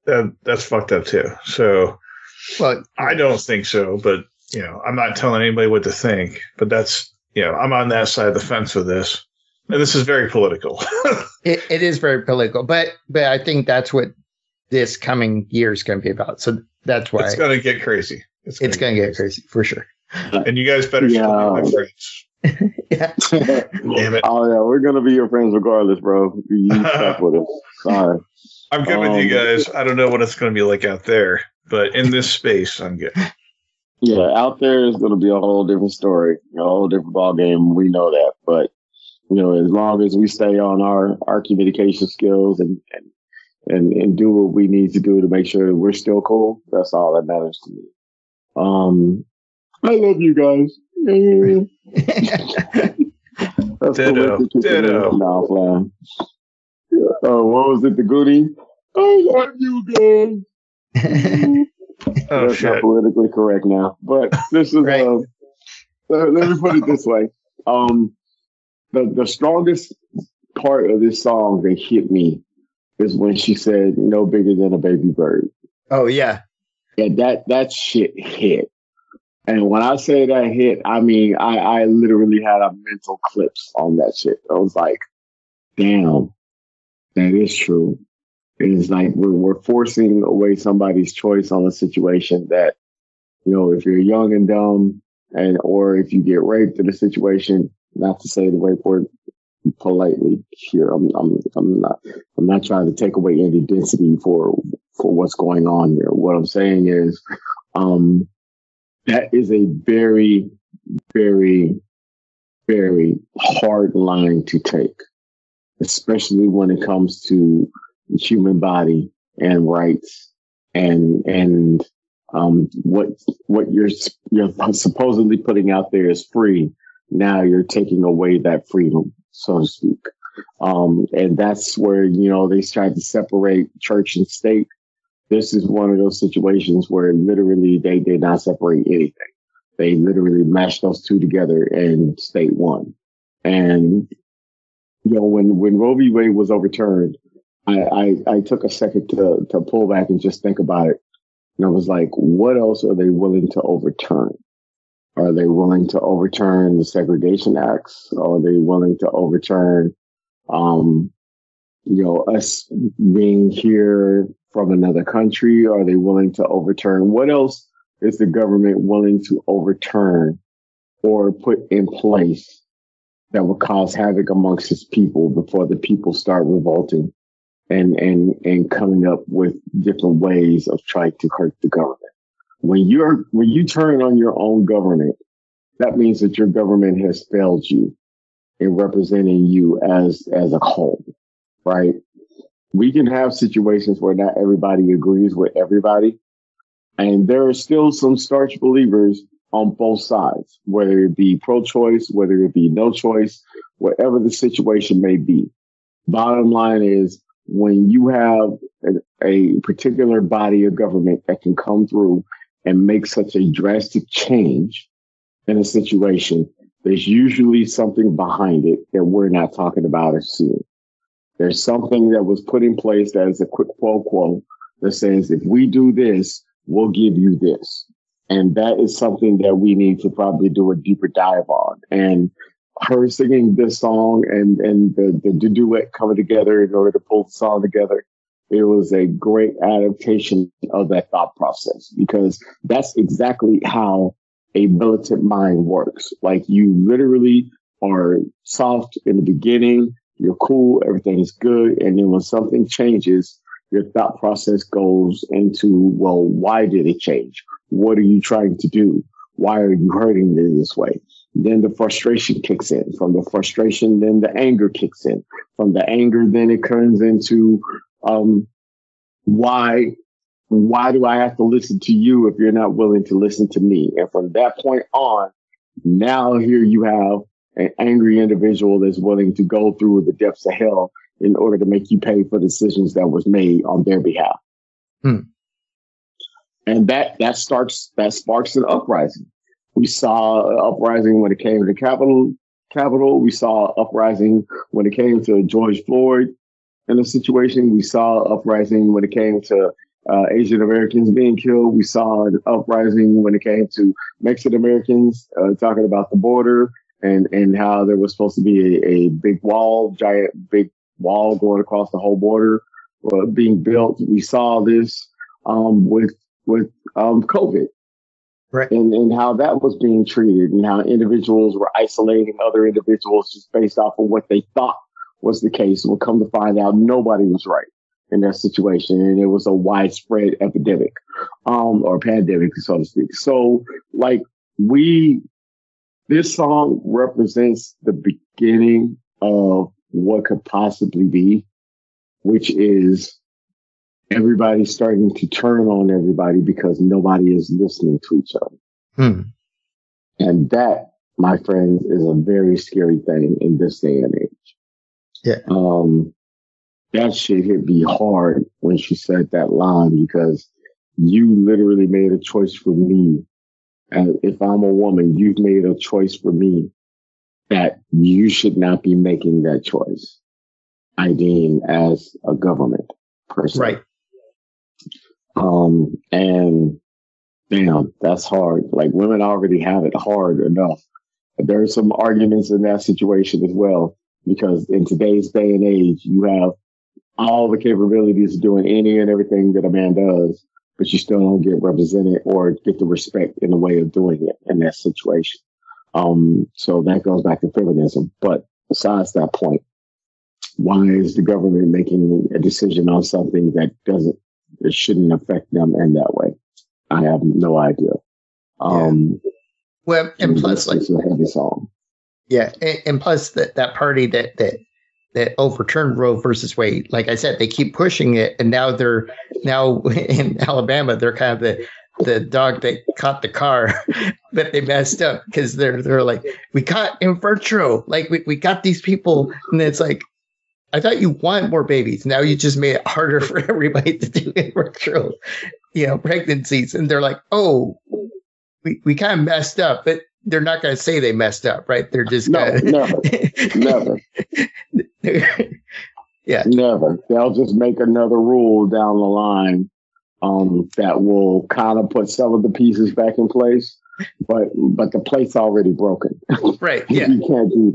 that's fucked up too. So Well, I don't think so, but I'm not telling anybody what to think. But that's I'm on that side of the fence with this, and this is very political. it is very political, but I think that's what this coming year is going to be about. So that's why it's going to get crazy. It's going to get crazy for sure. And you guys better still be my friends. Yeah. Damn it. Oh yeah, we're gonna be your friends regardless, bro. You stuck with us. Sorry. I'm good with you guys. I don't know what it's going to be like out there, but in this space, I'm good. Yeah, out there is gonna be a whole different story, a whole different ball game. We know that, but as long as we stay on our communication skills and do what we need to do to make sure that we're still cool, that's all that matters to me. I love you guys. That's Ditto. Now, flying. What was it? The Goody? I love you guys. Oh, That's shit. not politically correct now, but this is. Right. Let me put it this way. The strongest part of this song that hit me is when she said, "No bigger than a baby bird." Oh yeah. Yeah, that shit hit. And when I say that hit, I mean, I literally had a mental clips on that shit. I was like, damn, that is true. It's like we're forcing away somebody's choice on a situation that, if you're young and dumb or if you get raped in a situation, not to say the rape word politely here. I'm not trying to take away any density for what's going on here. What I'm saying is, that is a very, very, very hard line to take, especially when it comes to the human body and rights and what you're supposedly putting out there is free. Now you're taking away that freedom, so to speak. And that's where, they tried to separate church and state. This is one of those situations where literally they did not separate anything. They literally mashed those two together and state won. And, when Roe v. Wade was overturned, I took a second to pull back and just think about it. And I was like, what else are they willing to overturn? Are they willing to overturn the segregation acts? Are they willing to overturn, us being here from another country? Are they willing to overturn? What else is the government willing to overturn or put in place that will cause havoc amongst its people before the people start revolting and coming up with different ways of trying to hurt the government? When you turn on your own government, that means that your government has failed you in representing you as a whole, right? We can have situations where not everybody agrees with everybody. And there are still some staunch believers on both sides, whether it be pro-choice, whether it be no choice, whatever the situation may be. Bottom line is, when you have a particular body of government that can come through and make such a drastic change in a situation, there's usually something behind it that we're not talking about or seeing. There's something that was put in place that is a quick quo that says, if we do this, we'll give you this. And that is something that we need to probably do a deeper dive on. And her singing this song and the duet coming together in order to pull the song together, it was a great adaptation of that thought process, because that's exactly how a militant mind works. Like, you literally are soft in the beginning, you're cool, everything is good. And then when something changes, your thought process goes into, well, why did it change? What are you trying to do? Why are you hurting it this way? Then the frustration kicks in. From the frustration, then the anger kicks in. From the anger, then it turns into, why do I have to listen to you if you're not willing to listen to me? And from that point on, now here you have an angry individual that's willing to go through the depths of hell in order to make you pay for decisions that was made on their behalf. And that sparks an uprising. We saw an uprising when it came to Capitol. We saw uprising when it came to George Floyd in the situation. We saw uprising when it came to Asian Americans being killed. We saw an uprising when it came to Mexican Americans talking about the border and how there was supposed to be a big big wall going across the whole border being built. We saw this with COVID. Right. And how that was being treated and how individuals were isolating other individuals just based off of what they thought was the case. And we'll come to find out nobody was right in that situation. And it was a widespread epidemic, or pandemic, so to speak. So like this song represents the beginning of what could possibly be, which is everybody starting to turn on everybody because nobody is listening to each other. And that, my friends, is a very scary thing in this day and age. Yeah. That shit hit me hard when she said that line because you literally made a choice for me. And if I'm a woman, you've made a choice for me that you should not be making that choice. I deem as a government person. Right. And damn, that's hard. Like women already have it hard enough. There are some arguments in that situation as well, because in today's day and age, you have all the capabilities of doing any and everything that a man does, but you still don't get represented or get the respect in the way of doing it in that situation. So that goes back to feminism. But besides that point, why is the government making a decision on something that it shouldn't affect them in that way? I have no idea. Well, and plus, it's a heavy song. Yeah, and plus that party that overturned Roe versus Wade, like I said, they keep pushing it, and now in Alabama they're kind of the dog that caught the car that they messed up because they're like, we caught in vitro, like we got these people, and it's like, I thought you want more babies. Now you just made it harder for everybody to do in vitro, pregnancies, and they're like, oh, we kind of messed up, but they're not going to say they messed up, right? They're just never. Yeah, never. They'll just make another rule down the line that will kind of put some of the pieces back in place, but the plate's already broken. Right? Yeah, you can't do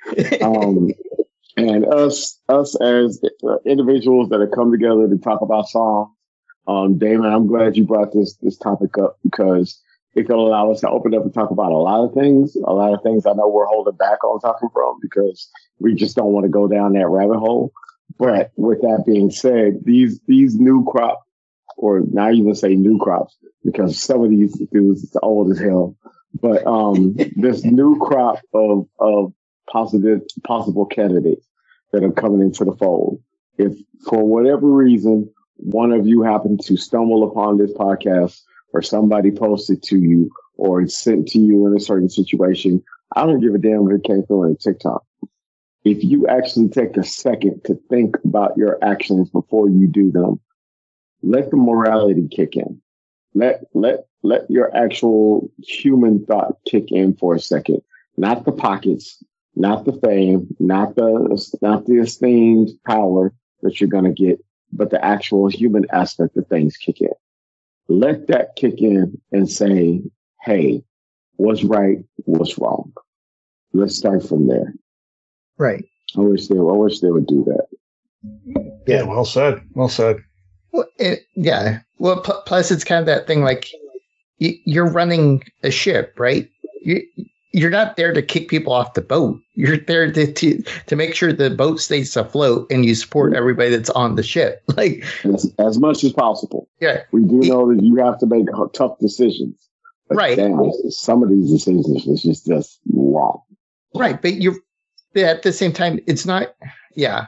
that. And us as individuals that have come together to talk about songs, Damon, I'm glad you brought this topic up because it could allow us to open up and talk about a lot of things I know we're holding back on talking from because we just don't want to go down that rabbit hole. But with that being said, these new crop, or not even say new crops, because some of these dudes is old as hell. But this new crop of possible candidates that are coming into the fold. If for whatever reason one of you happen to stumble upon this podcast, or somebody posted to you, or it's sent to you in a certain situation, I don't give a damn if it came through on TikTok. If you actually take a second to think about your actions before you do them, let the morality kick in. Let your actual human thought kick in for a second. Not the pockets, not the fame, not the esteemed power that you're going to get, but the actual human aspect of things kick in. Let that kick in and say, hey, what's right, what's wrong? Let's start from there. Right. I wish they would do that. Yeah, well said. Well said. Well, yeah. Well, plus it's kind of that thing like you're running a ship, right? You're not there to kick people off the boat. You're there to make sure the boat stays afloat and you support everybody that's on the ship. Like as much as possible. Yeah. We do know that you have to make tough decisions. But right. Damn, some of these decisions is just wrong. Right. But at the same time, it's not. Yeah.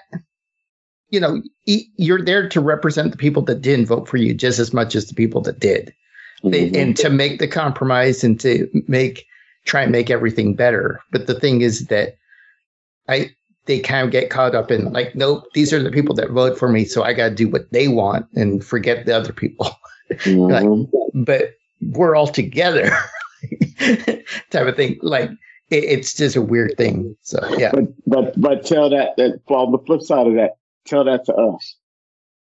You're there to represent the people that didn't vote for you just as much as the people that did. Mm-hmm. And to make the compromise and to try and make everything better. But the thing is that they kind of get caught up in like, nope, these are the people that vote for me, so I got to do what they want and forget the other people. Mm-hmm. But we're all together type of thing. Like it's just a weird thing. So yeah. But tell that on the flip side of that, tell that to us.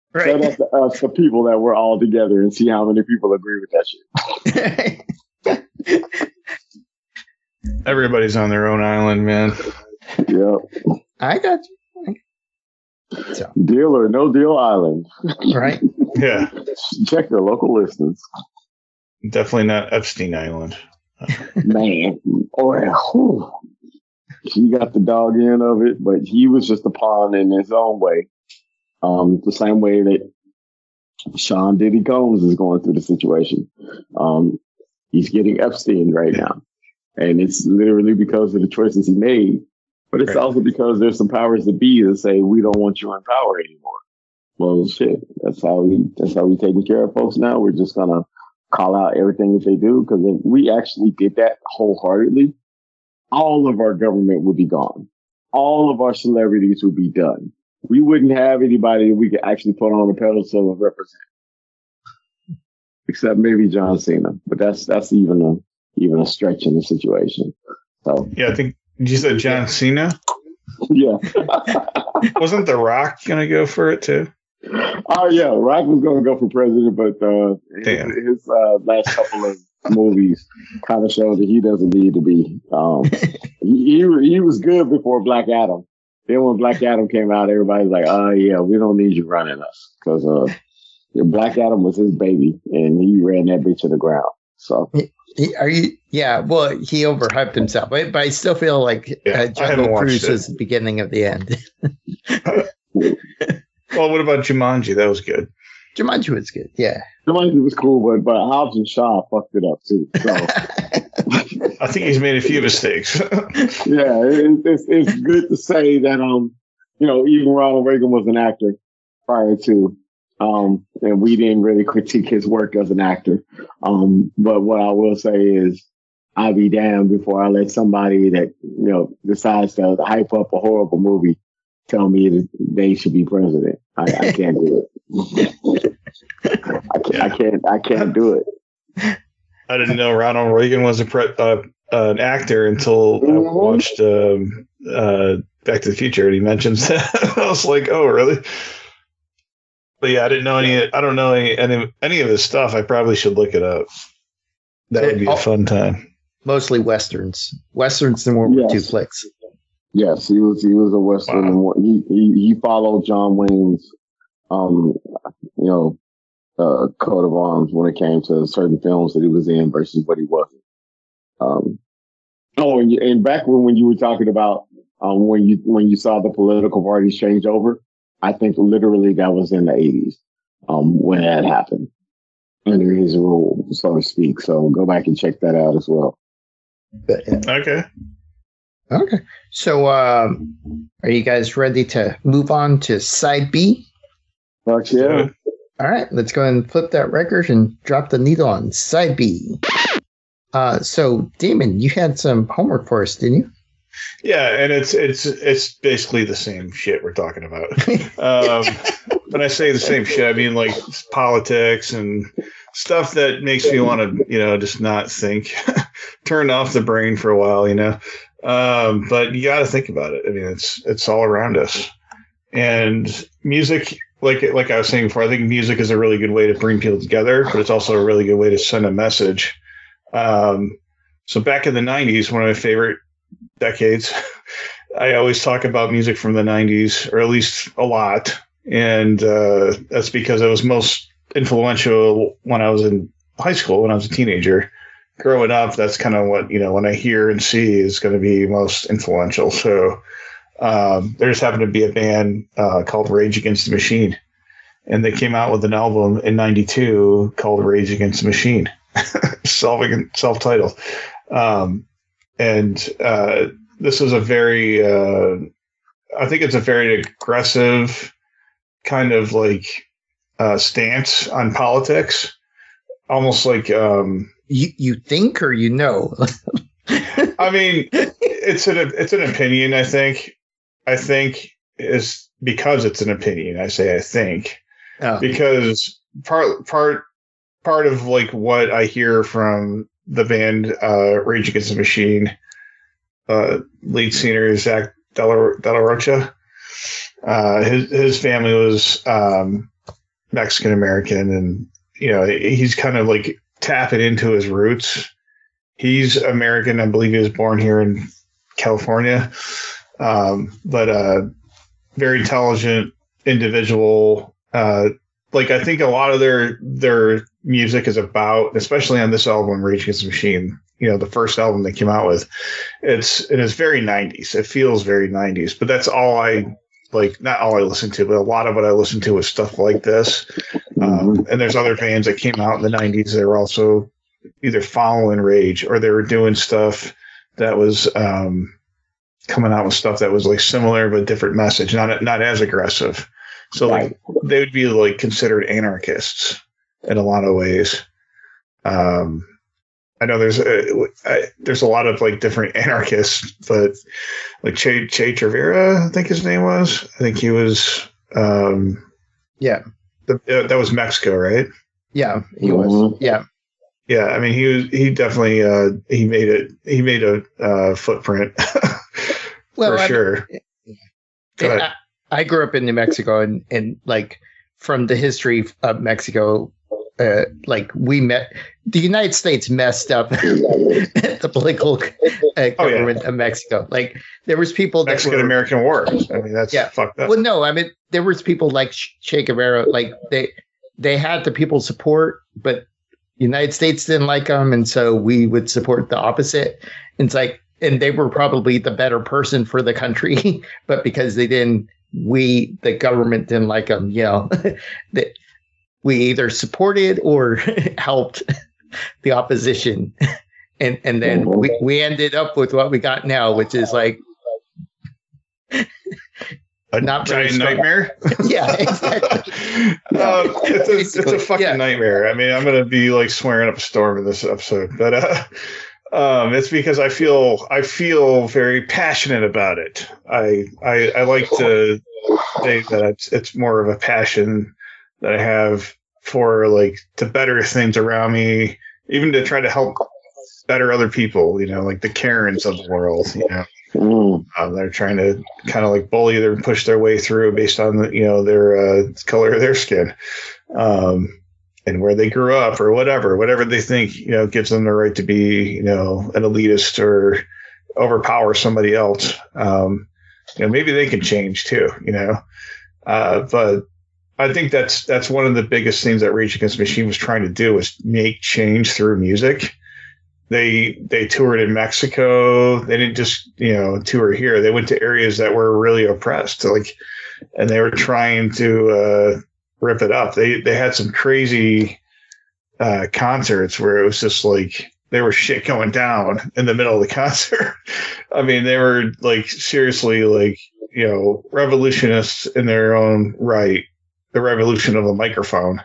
Show that to us, the people that we're all together, and see how many people agree with that shit. Everybody's on their own island, man. Yeah. I got you. So, Deal or no deal island. right. Yeah, Check your local listings. definitely not Epstein Island. Man. Oh, he got the dog end of it, but he was just a pawn in his own way. The same way that Sean Diddy Combs is going through the situation. He's getting Epstein right now. And it's literally because of the choices he made. But it's also because there's some powers that be that say, we don't want you in power anymore. Well, shit, that's how we taking care of folks now. We're just going to call out everything that they do. Because if we actually did that wholeheartedly, all of our government would be gone. All of our celebrities would be done. We wouldn't have anybody that we could actually put on a pedestal and represent. Except maybe John Cena. But that's even a stretch in the situation. So Yeah, I think you said John Cena. yeah. Wasn't The Rock gonna go for it too? Oh yeah, Rock was going to go for president, but his last couple of movies kind of showed that he doesn't need to be. He was good before Black Adam. Then when Black Adam came out, everybody's like, "Oh yeah, we don't need you running us," because Black Adam was his baby, and he ran that bitch to the ground. So. Are you? Yeah. Well, he overhyped himself, but I still feel like Jungle Cruise was the beginning of the end. Well, what about Jumanji? That was good. Jumanji was good. Yeah. Jumanji was cool, but Hobbs and Shaw fucked it up too. So. I think he's made a few mistakes. Yeah, it's good to say that even Ronald Reagan was an actor prior to. And we didn't really critique his work as an actor. But what I will say is I'll be damned before I let somebody that, decides to hype up a horrible movie tell me that they should be president. I can't do it. I can't do it. I didn't know Ronald Reagan was an actor until I watched Back to the Future, and he mentions that. I was like, oh, really? But yeah, I didn't know I don't know any of his stuff. I probably should look it up. That would be a fun time. Mostly Westerns. Westerns and World War II flicks. Yes, he was a Western. Wow. He followed John Wayne's, coat of arms when it came to certain films that he was in versus what he wasn't. And back when you were talking about when you saw the political parties change over, I think literally that was in the 80s when that happened under his rule, so to speak. So go back and check that out as well. Okay. So are you guys ready to move on to side B? Fuck yeah. All right, let's go ahead and flip that record and drop the needle on side B. So Damon, you had some homework for us, didn't you? Yeah, and it's basically the same shit we're talking about. When I say the same shit, I mean like politics and stuff that makes me want to, just not think, turn off the brain for a while, But you got to think about it. I mean, it's all around us, and music, like I was saying before, I think music is a really good way to bring people together, but it's also a really good way to send a message. So back in the 90s, one of my favorite decades, I always talk about music from the 90s, or at least a lot. And that's because it was most influential when I was in high school, when I was a teenager. Growing up, that's kind of what, when I hear and see is going to be most influential. So there just happened to be a band called Rage Against the Machine. And they came out with an album in 92 called Rage Against the Machine, self-titled. This is a very, I think it's a very aggressive kind of like stance on politics, almost like you think or I mean, it's an opinion. I think is because it's an opinion. I say I think because part of like what I hear from the band Rage Against the Machine. Lead singer Zach Della Rocha. His family was Mexican American, and he's kind of like tapping into his roots. He's American, I believe. He was born here in California, but very intelligent individual. Like I think a lot of their music is about, especially on this album, Rage Against the Machine. The first album they came out with, it is very 90s. It feels very 90s, but that's all I like. Not all I listen to, but a lot of what I listen to is stuff like this. And there's other bands that came out in the 90s that were also either following Rage or they were doing stuff that was coming out with stuff that was like similar but different message, not as aggressive. So like they would be like considered anarchists in a lot of ways. I know there's a lot of like different anarchists, but like Che Guevara, I think his name was. I think he was. Yeah. That was Mexico, right? Yeah, he was. Yeah. Yeah, I mean, he definitely he made a footprint Well, for sure. I grew up in New Mexico, and like from the history of Mexico, like the United States messed up the political government of Mexico. Like there was people that Mexican American War. I mean, that's fucked up. Well, no, I mean there was people like Che Guevara, like they had the people's support, but United States didn't like them, and so we would support the opposite. And it's like, and they were probably the better person for the country, but because they didn't, the government didn't like them. That we either supported or helped the opposition, and then we ended up with what we got now, which is like a not giant nightmare. Yeah, exactly. It's a fucking nightmare. I mean, I'm going to be like swearing up a storm in this episode, but it's because I feel very passionate about it. I like to say that it's more of a passion that I have for like to better things around me, even to try to help better other people. Like the Karens of the world. They're trying to kind of like bully or push their way through based on their color of their skin, and where they grew up or whatever they think gives them the right to be an elitist or overpower somebody else. Maybe they can change too. But I think that's one of the biggest things that Rage Against the Machine was trying to do, was make change through music. They toured in Mexico. They didn't just tour here. They went to areas that were really oppressed, and they were trying to rip it up. They had some crazy concerts where it was just like there was shit going down in the middle of the concert. I mean, they were like seriously like revolutionists in their own right. The revolution of a microphone.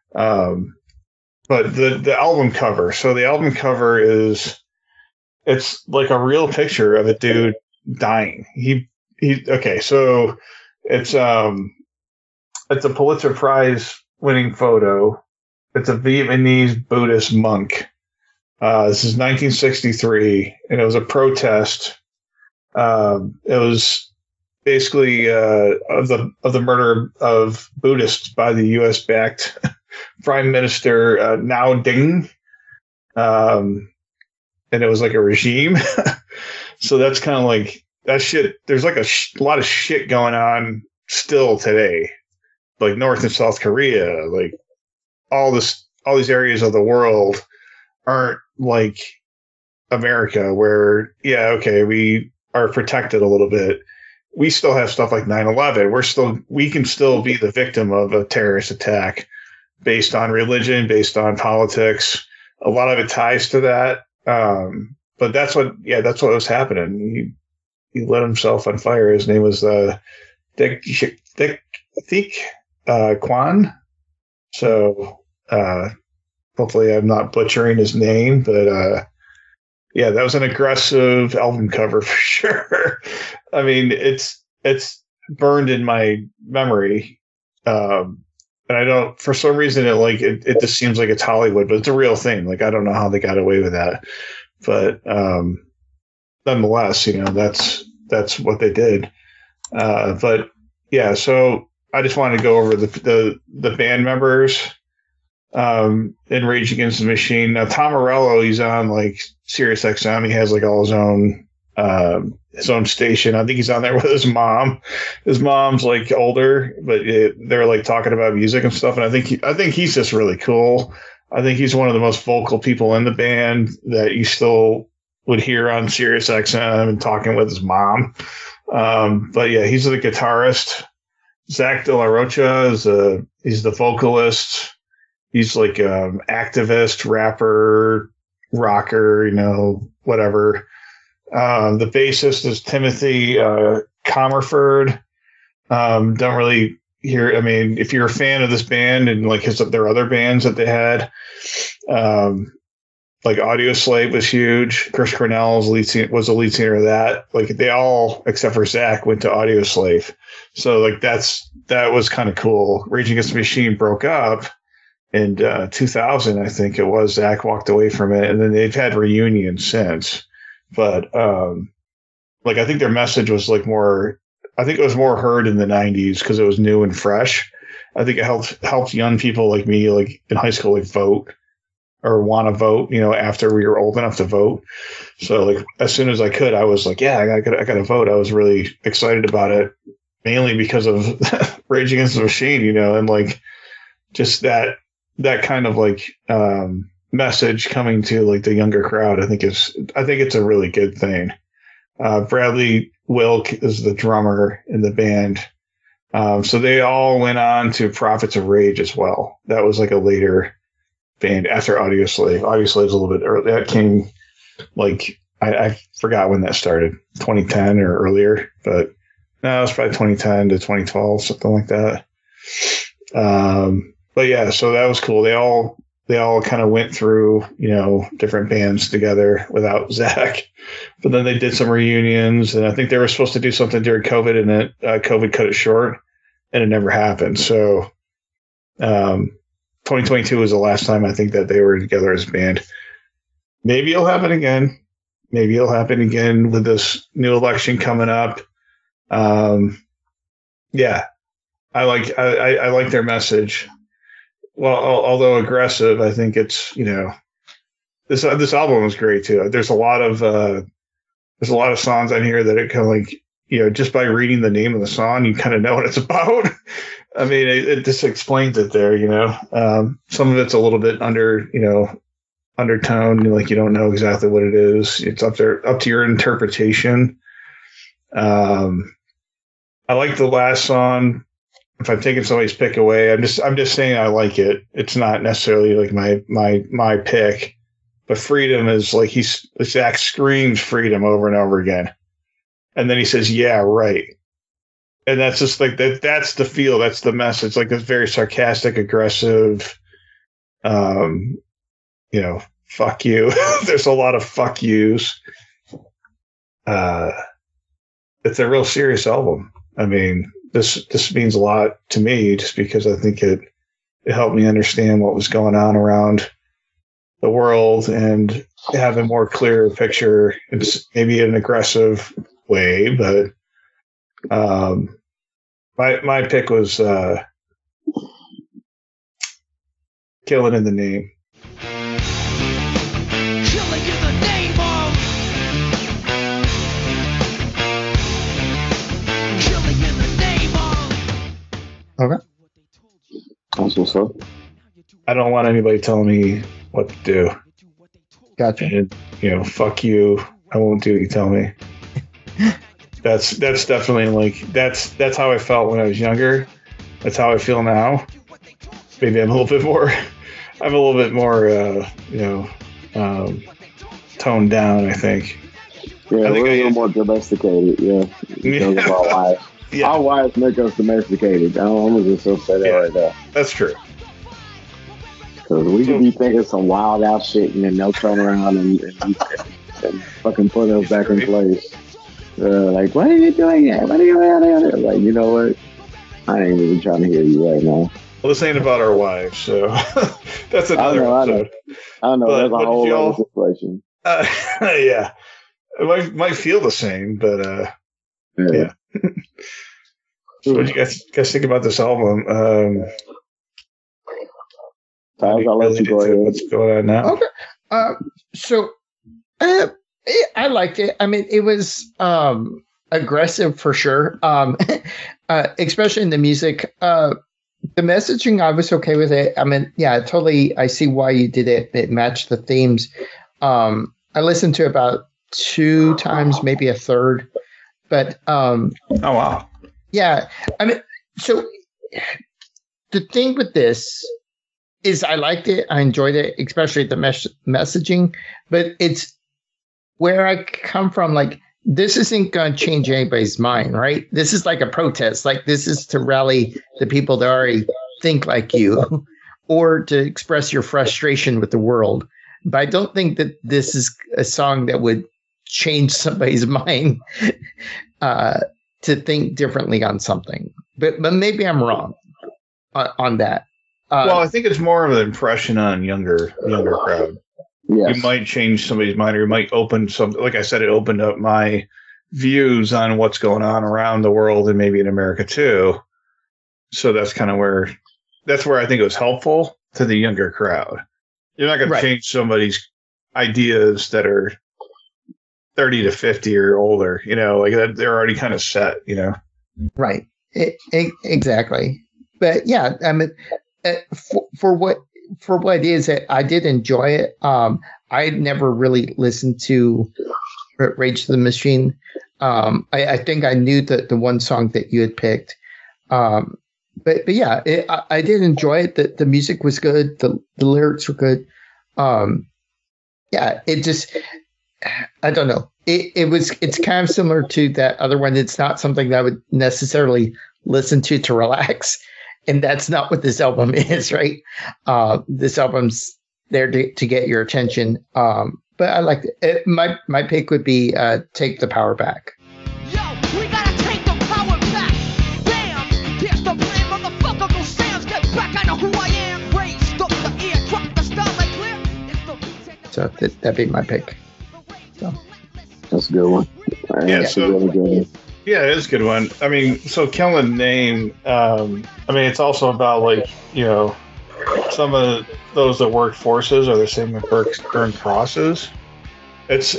But the album cover. So the album cover it's like a real picture of a dude dying. Okay. So it's a Pulitzer Prize winning photo. It's a Vietnamese Buddhist monk. This is 1963, and it was a protest. It was basically of the murder of Buddhists by the U.S. backed Prime Minister Ngo Dinh, and it was like a regime. So that's kind of like that shit. There's like a lot of shit going on still today, like North and South Korea, like all these areas of the world aren't like America, where we are protected a little bit. We still have stuff like 9/11. We can still be the victim of a terrorist attack based on religion, based on politics. A lot of it ties to that. But that's what was happening. He lit himself on fire. His name was Dick Quan. So hopefully I'm not butchering his name, but that was an aggressive album cover for sure. I mean, it's burned in my memory. And I don't, for some reason, it just seems like it's Hollywood, but it's a real thing. Like, I don't know how they got away with that, but nonetheless, that's what they did. But yeah, so I just wanted to go over the band members in Rage Against the Machine. Now Tom Morello, he's on like Sirius XM. He has like all his own station. I think he's on there with his mom. His mom's like older, but they're like talking about music and stuff. And I think he's just really cool. I think he's one of the most vocal people in the band that you still would hear on Sirius XM and talking with his mom. But yeah, he's the guitarist. Zach De La Rocha he's the vocalist. He's like activist, rapper, rocker, whatever. The bassist is Timothy Comerford. Don't really hear. I mean, if you're a fan of this band and like their other bands that they had, like Audio Slave was huge. Chris Cornell was the lead singer of that. Like they all, except for Zach, went to Audio Slave. So like that was kind of cool. Rage Against the Machine broke up in 2000, I think it was. Zach walked away from it, and then they've had reunions since. But like I think their message was like more. I think it was more heard in the 90s because it was new and fresh. I think it helped young people like me, like in high school, like vote or want to vote, after we were old enough to vote. So like as soon as I could, I was like, yeah, I got to vote. I was really excited about it, mainly because of Rage Against the Machine, and like just that kind of like message coming to like the younger crowd. I think it's a really good thing. Bradley Wilk is the drummer in the band. So they all went on to Prophets of Rage as well. That was like a later band after Audio Slave. Audio Slave's a little bit early. That came like, I forgot when that started, 2010 or earlier, but no, it was probably 2010 to 2012, something like that. But yeah, so that was cool. They all kind of went through, different bands together without Zach. But then they did some reunions, and I think they were supposed to do something during COVID, and COVID cut it short, and it never happened. So 2022 was the last time I think that they were together as a band. Maybe it'll happen again. Maybe it'll happen again with this new election coming up. Yeah, I like their message. Well, although aggressive, I think it's this album was great too. There's a lot of songs on here that it kind of like just by reading the name of the song, you kind of know what it's about. I mean, it just explains it there. Some of it's a little bit undertone, like you don't know exactly what it is. It's up to your interpretation. I like the last song. If I'm taking somebody's pick away, I'm just saying I like it. It's not necessarily like my pick, but Freedom is like Zach screams freedom over and over again, and then he says, "Yeah, right," and that's just like that. That's the feel. That's the message. Like it's very sarcastic, aggressive. Fuck you. There's a lot of fuck yous. It's a real serious album. I mean. This means a lot to me just because I think it helped me understand what was going on around the world and have a more clear picture. It's maybe an aggressive way, but my pick was Killing in the Name. Okay. That's what's up. I don't want anybody telling me what to do. Gotcha. And, fuck you. I won't do what you tell me. That's definitely like that's how I felt when I was younger. That's how I feel now. Maybe I'm a little bit more toned down, I think. Yeah, we're a little more domesticated, because of our wives. Yeah. Our wives make us domesticated. I'm just so say that right there. That's true. Because we could be thinking some wild out shit and then they'll turn around and fucking put us back in place. Like, what are you doing here? What are you doing? Like, you know what? I ain't even trying to hear you right now. Well, this ain't about our wives, so that's another episode. I know. That's a whole other situation. Yeah. It might feel the same, but yeah. So what do you guys think about this album? I'll let you go ahead. What's going on now? Okay. So I liked it. I mean, it was aggressive for sure. Especially in the music. The messaging, I was okay with it. I mean, yeah, totally. I see why you did it. It matched the themes. I listened to it about 2 times, maybe a third. But oh wow, yeah. I mean, so the thing with this is, I liked it. I enjoyed it, especially the messaging. But it's where I come from. Like, this isn't going to change anybody's mind, right? This is like a protest. Like, this is to rally the people that already think like you, or to express your frustration with the world. But I don't think that this is a song that would change somebody's mind to think differently on something. But maybe I'm wrong on that. Well, I think it's more of an impression on younger crowd. Yes. You might change somebody's mind, or you might open something. Like I said, it opened up my views on what's going on around the world and maybe in America too. So that's kind of where I think it was helpful to the younger crowd. You're not going to change somebody's ideas that are 30 to 50 or older, like that. They're already kind of set, Right. Exactly. But yeah, I mean, for what it is, I did enjoy it. I never really listened to Rage the Machine. I think I knew the one song that you had picked. But yeah, I did enjoy it. The music was good. The lyrics were good. Yeah, it just, I don't know. It's kind of similar to that other one. It's not something that I would necessarily listen to relax. And that's not what this album is, right? This album's there to get your attention. But I liked it. My pick would be Take the Power Back. Yo, we gotta take the power back. Bam! Here's the plan, motherfucker. Go sounds, get back. I know who I am. Raised up the ear, drop the starlight clear. It's the So that'd be my pick. So. That's a good one. Yeah, that's so- a really good one. Yeah, it is a good one. I mean, so Killing Name, I mean, it's also about, like, some of those that work forces are the same that burn crosses. It's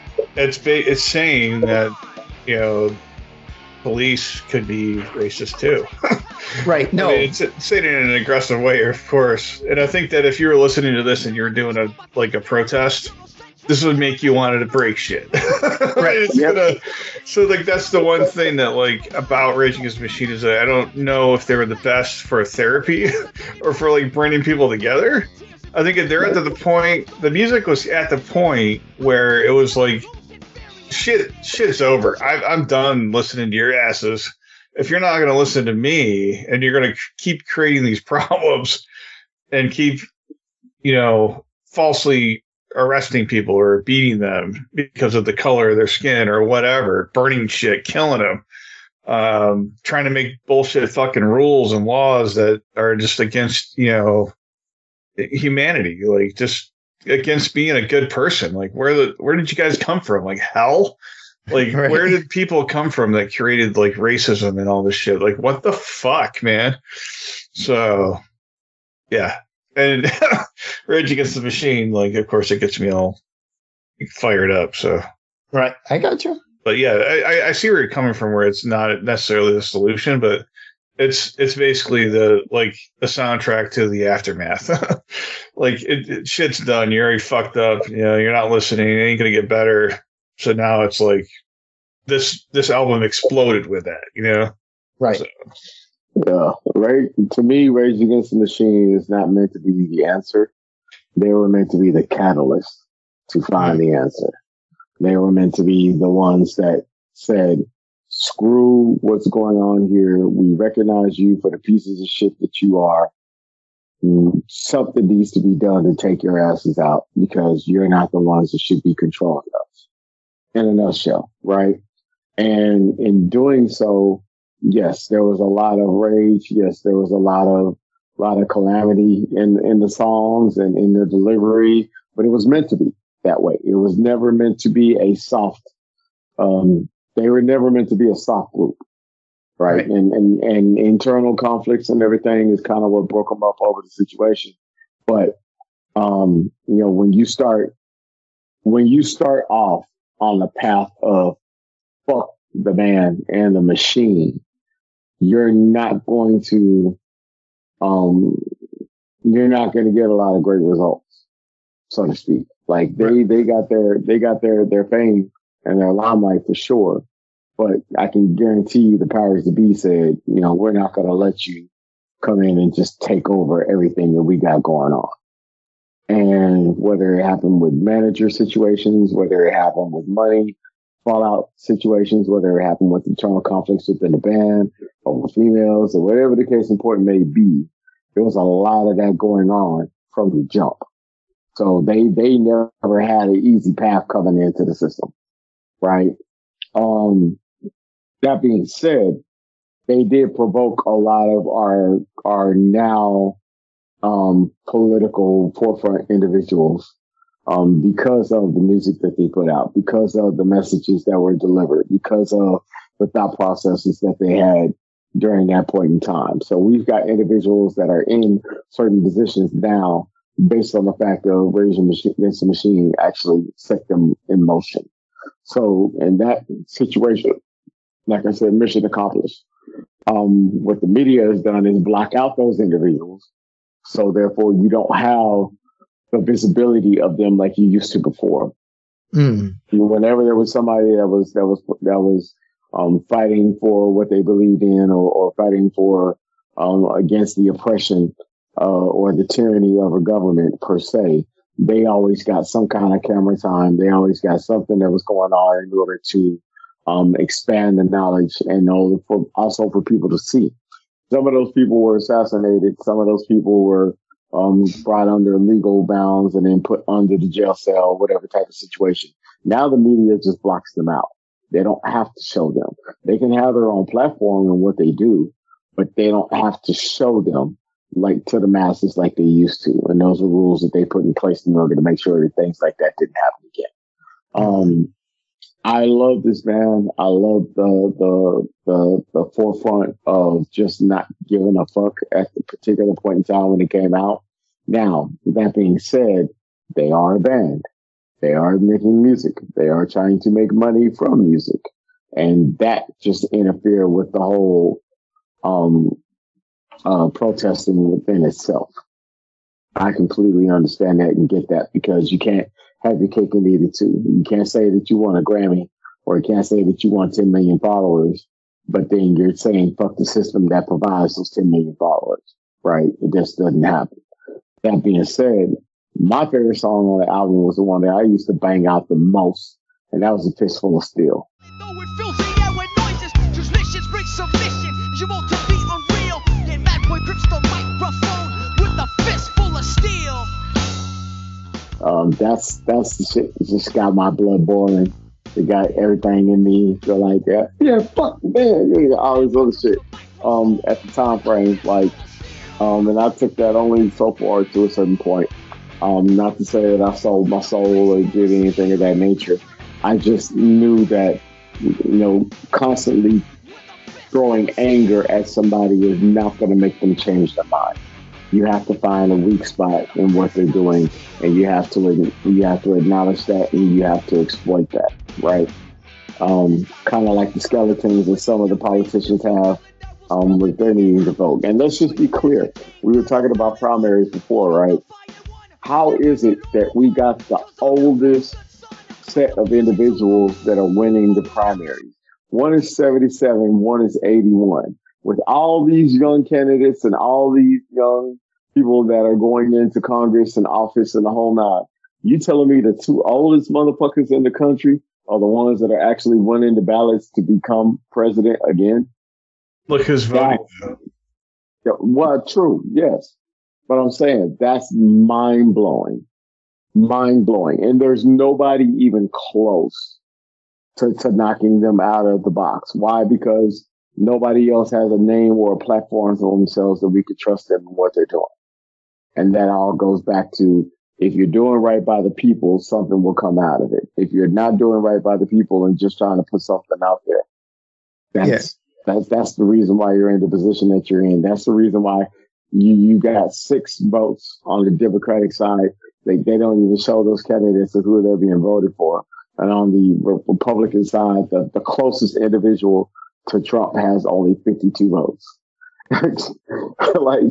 saying that, police could be racist too. Right. No. I mean, it's saying it in an aggressive way, of course. And I think that if you were listening to this and you're doing a protest, this would make you want to break shit. Right. So that's the one thing that, like, about Rage Against the Machine is that I don't know if they were the best for therapy or for, like, bringing people together. I think they're at the point, the music was at the point where it was like, shit's over. I'm done listening to your asses. If you're not going to listen to me and you're going to keep creating these problems and keep, falsely arresting people or beating them because of the color of their skin or whatever, burning shit, killing them, trying to make bullshit fucking rules and laws that are just against, humanity, like just against being a good person. Like, where did you guys come from? Like, hell? Like, Right. Where did people come from that created, like, racism and all this shit? Like, what the fuck, man? So, yeah. And Rage Against the Machine, like, of course, it gets me all fired up. So, Right. I got you. but yeah, I see where you're coming from. Where it's not necessarily the solution, but it's basically the soundtrack to the aftermath. Like, shit's done. You're already fucked up. You're not listening. It ain't gonna get better. So now it's like this album exploded with that. Right. So, Yeah, to me, Rage Against the Machine is not meant to be the answer. They were meant to be the catalyst to find the answer. They were meant to be the ones that said, screw what's going on here. We recognize you for the pieces of shit that you are. Something needs to be done to take your asses out because you're not the ones that should be controlling us. In a nutshell, right? And in doing so, yes, there was a lot of rage. Yes, there was a lot of calamity in the songs and in the delivery, but it was meant to be that way. It was never meant to be a soft, they were never meant to be a soft group. right? And internal conflicts and everything is kind of what broke them up over the situation. But when you start off on the path of fuck the man and the machine, you're not going to get a lot of great results, so to speak. Like they got their fame and their limelight for sure. But I can guarantee you the powers that be said, we're not going to let you come in and just take over everything that we got going on. And whether it happened with manager situations, whether it happened with money fallout situations, whether it happened with internal conflicts within the band or with females or whatever the case important may be, there was a lot of that going on from the jump. So they never had an easy path coming into the system, right? That being said, they did provoke a lot of our now political forefront individuals because of the music that they put out, because of the messages that were delivered, because of the thought processes that they had during that point in time. So we've got individuals that are in certain positions now based on the fact of Rage Against the Machine actually set them in motion. So in that situation, like I said, mission accomplished. What the media has done is block out those individuals. So therefore you don't have the visibility of them like you used to before. Whenever there was somebody that was fighting for what they believed in or fighting for against the oppression or the tyranny of a government per se, they always got some kind of camera time. They always got something that was going on in order to expand the knowledge and also for people to see. Some of those people were assassinated. Some of those people were brought under legal bounds and then put under the jail cell, whatever type of situation. Now the media just blocks them out. They don't have to show them. They can have their own platform and what they do, but they don't have to show them like to the masses like they used to. And those are rules that they put in place in order to make sure that things like that didn't happen again. I love this band. I love the forefront of just not giving a fuck at the particular point in time when it came out. Now, that being said, they are a band. They are making music. They are trying to make money from music. And that just interfered with the whole protesting within itself. I completely understand that and get that, because you can't have your cake and eat it too. You can't say that you want a Grammy, or you can't say that you want 10 million followers, but then you're saying fuck the system that provides those 10 million followers, right? It just doesn't happen. That being said, my favorite song on the album was the one that I used to bang out the most, and that was A Fistful of Steel. That's the shit that just got my blood boiling. It got everything in me feel like yeah, fuck man, all this other shit. At the time frame, and I took that only so far to a certain point. Not to say that I sold my soul or did anything of that nature. I just knew that, constantly throwing anger at somebody is not going to make them change their mind. You have to find a weak spot in what they're doing, and you have to acknowledge that, and you have to exploit that, right? Kind of like the skeletons that some of the politicians have with their needing to vote. And let's just be clear. We were talking about primaries before, right? How is it that we got the oldest set of individuals that are winning the primaries? One is 77, one is 81. With all these young candidates and all these young people that are going into Congress and office and the whole nine, you telling me the two oldest motherfuckers in the country are the ones that are actually winning the ballots to become president again? Look who's voting. Well, true, yes. But I'm saying that's mind-blowing. Mind-blowing. And there's nobody even close to knocking them out of the box. Why? Because nobody else has a name or a platform for themselves that we could trust them in what they're doing. And that all goes back to, if you're doing right by the people, something will come out of it. If you're not doing right by the people and just trying to put something out there, That's the reason why you're in the position that you're in. That's the reason why you got 6 votes on the Democratic side. They don't even show those candidates of who they're being voted for. And on the Republican side, the closest individual to Trump has only 52 votes. Like,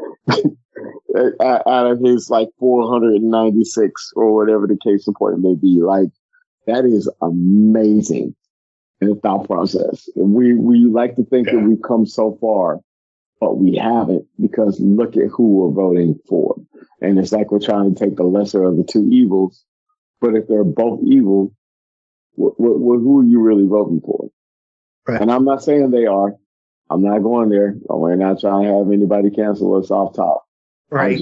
out of his like 496 or whatever the case in point may be, like, that is amazing in the thought process. We like to think that we've come so far, but we haven't, because look at who we're voting for. And it's like we're trying to take the lesser of the two evils. But if they're both evil, who are you really voting for? Right. And I'm not saying they are. I'm not going there. We're not trying to have anybody cancel us off top. Right.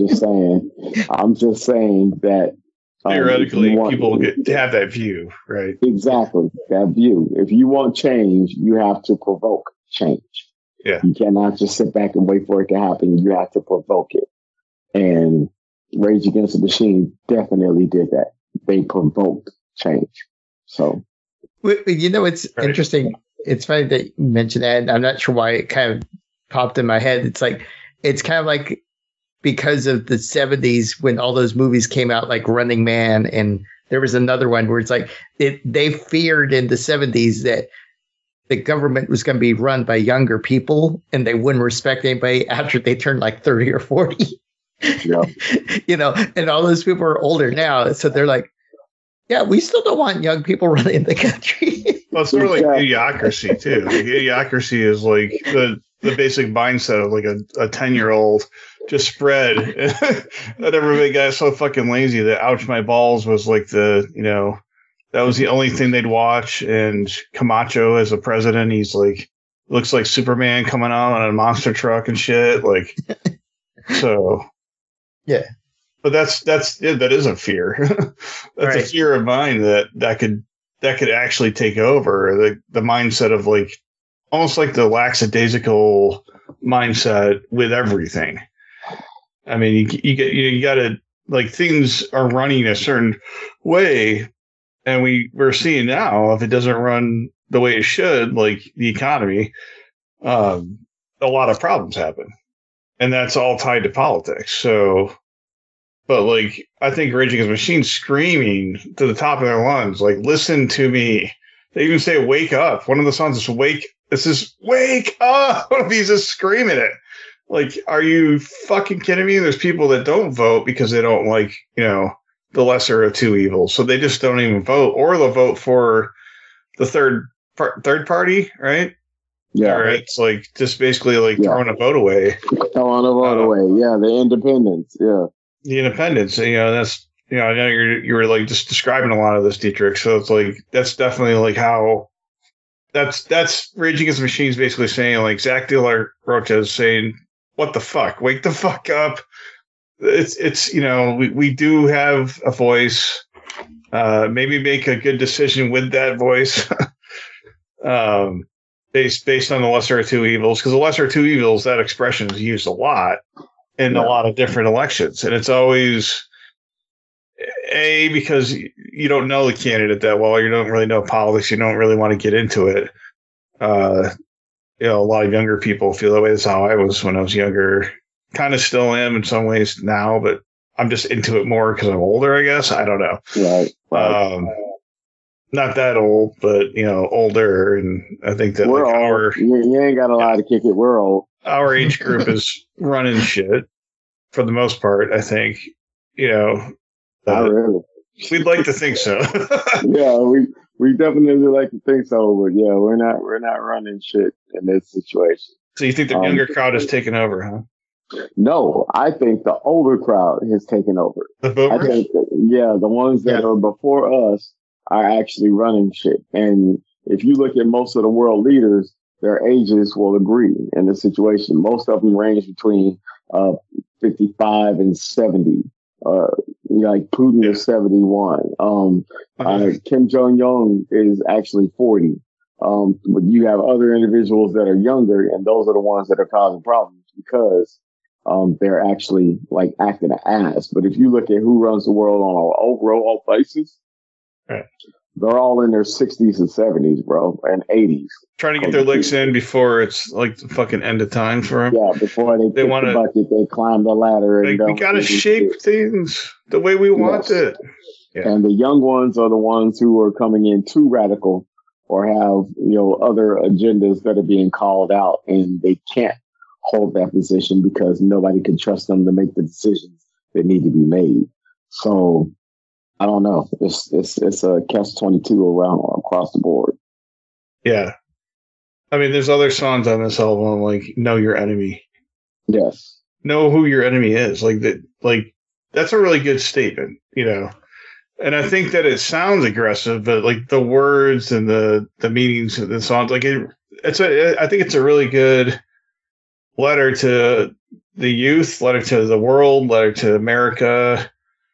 I'm just saying that theoretically people get to have that view, right? Exactly, that view. If you want change, you have to provoke change. Yeah. You cannot just sit back and wait for it to happen. You have to provoke it. And Rage Against the Machine definitely did that. They provoked change. So, you know, it's interesting. It's funny that you mentioned that. And I'm not sure why it kind of popped in my head. It's kind of like because of the 70s when all those movies came out, like Running Man, and there was another one where it's like they feared in the 70s that the government was going to be run by younger people and they wouldn't respect anybody after they turned like 30 or 40. Yeah. You know, and all those people are older now. So they're like, yeah, we still don't want young people running the country. Well, it's sort of like idiocracy too. Like, idiocracy is like the basic mindset of like a 10-year-old just spread. That everybody got so fucking lazy that Ouch My Balls was like that was the only thing they'd watch. And Camacho as a president, he's like, looks like Superman coming out on a monster truck and shit. Like, so. Yeah. But that is a fear. That's a fear of mine that could actually take over the mindset of like, almost like the lackadaisical mindset with everything. I mean, you got to, like, things are running a certain way, and we're seeing now if it doesn't run the way it should, like the economy, a lot of problems happen, and that's all tied to politics. So, but like, I think Rage Against the Machine screaming to the top of their lungs, like, listen to me. They even say, wake up. One of the songs is wake up. He's just screaming it. Like, are you fucking kidding me? There's people that don't vote because they don't like, the lesser of two evils. So they just don't even vote, or they'll vote for the third party, right? Yeah. Or it's like just basically like throwing a vote away. Throwing a vote away. Yeah. The independents. Yeah. The independents. That's, I know you were like just describing a lot of this, Dietrich. So it's like, that's definitely like how that's Rage Against the Machine is basically saying, like, Zach De La Rocha is saying, what the fuck? Wake the fuck up. It's we do have a voice. Maybe make a good decision with that voice. Based on the lesser of two evils, because the lesser of two evils, that expression is used a lot in a lot of different elections, and it's always because you don't know the candidate that well, you don't really know politics, you don't really want to get into it. A lot of younger people feel that way. That's how I was when I was younger. Kind of still am in some ways now, but I'm just into it more because I'm older, I guess. I don't know. Right. Not that old, but older, and I think that we're old. You ain't got a lot to kick it. We're old. Our age group is running shit for the most part. I think. Not really. We'd like to think so. Yeah, we definitely like to think so, but yeah, we're not running shit in this situation. So you think the younger crowd has taken over, huh? No, I think the older crowd has taken over. The boomers? I think the ones that are before us are actually running shit. And if you look at most of the world leaders, their ages will agree in this situation. Most of them range between 55 and 70. Like Putin is 71. Kim Jong-un is actually 40. But you have other individuals that are younger, and those are the ones that are causing problems because they're actually like acting an ass. But if you look at who runs the world on an overall basis, they're all in their 60s and 70s, bro, and 80s. Trying to get their licks in before it's like the fucking end of time for them. Yeah, before they kick the bucket, they climb the ladder. Like, we got to shape things the way we want it. Yeah. And the young ones are the ones who are coming in too radical or have, other agendas that are being called out, and they can't hold that position because nobody can trust them to make the decisions that need to be made. So I don't know. It's a catch-22 around across the board. Yeah. I mean, there's other songs on this album like "Know Your Enemy." Yes. Know who your enemy is. Like that. Like that's a really good statement, And I think that it sounds aggressive, but like the words and the meanings of the songs, like I think it's a really good letter to the youth, letter to the world, letter to America,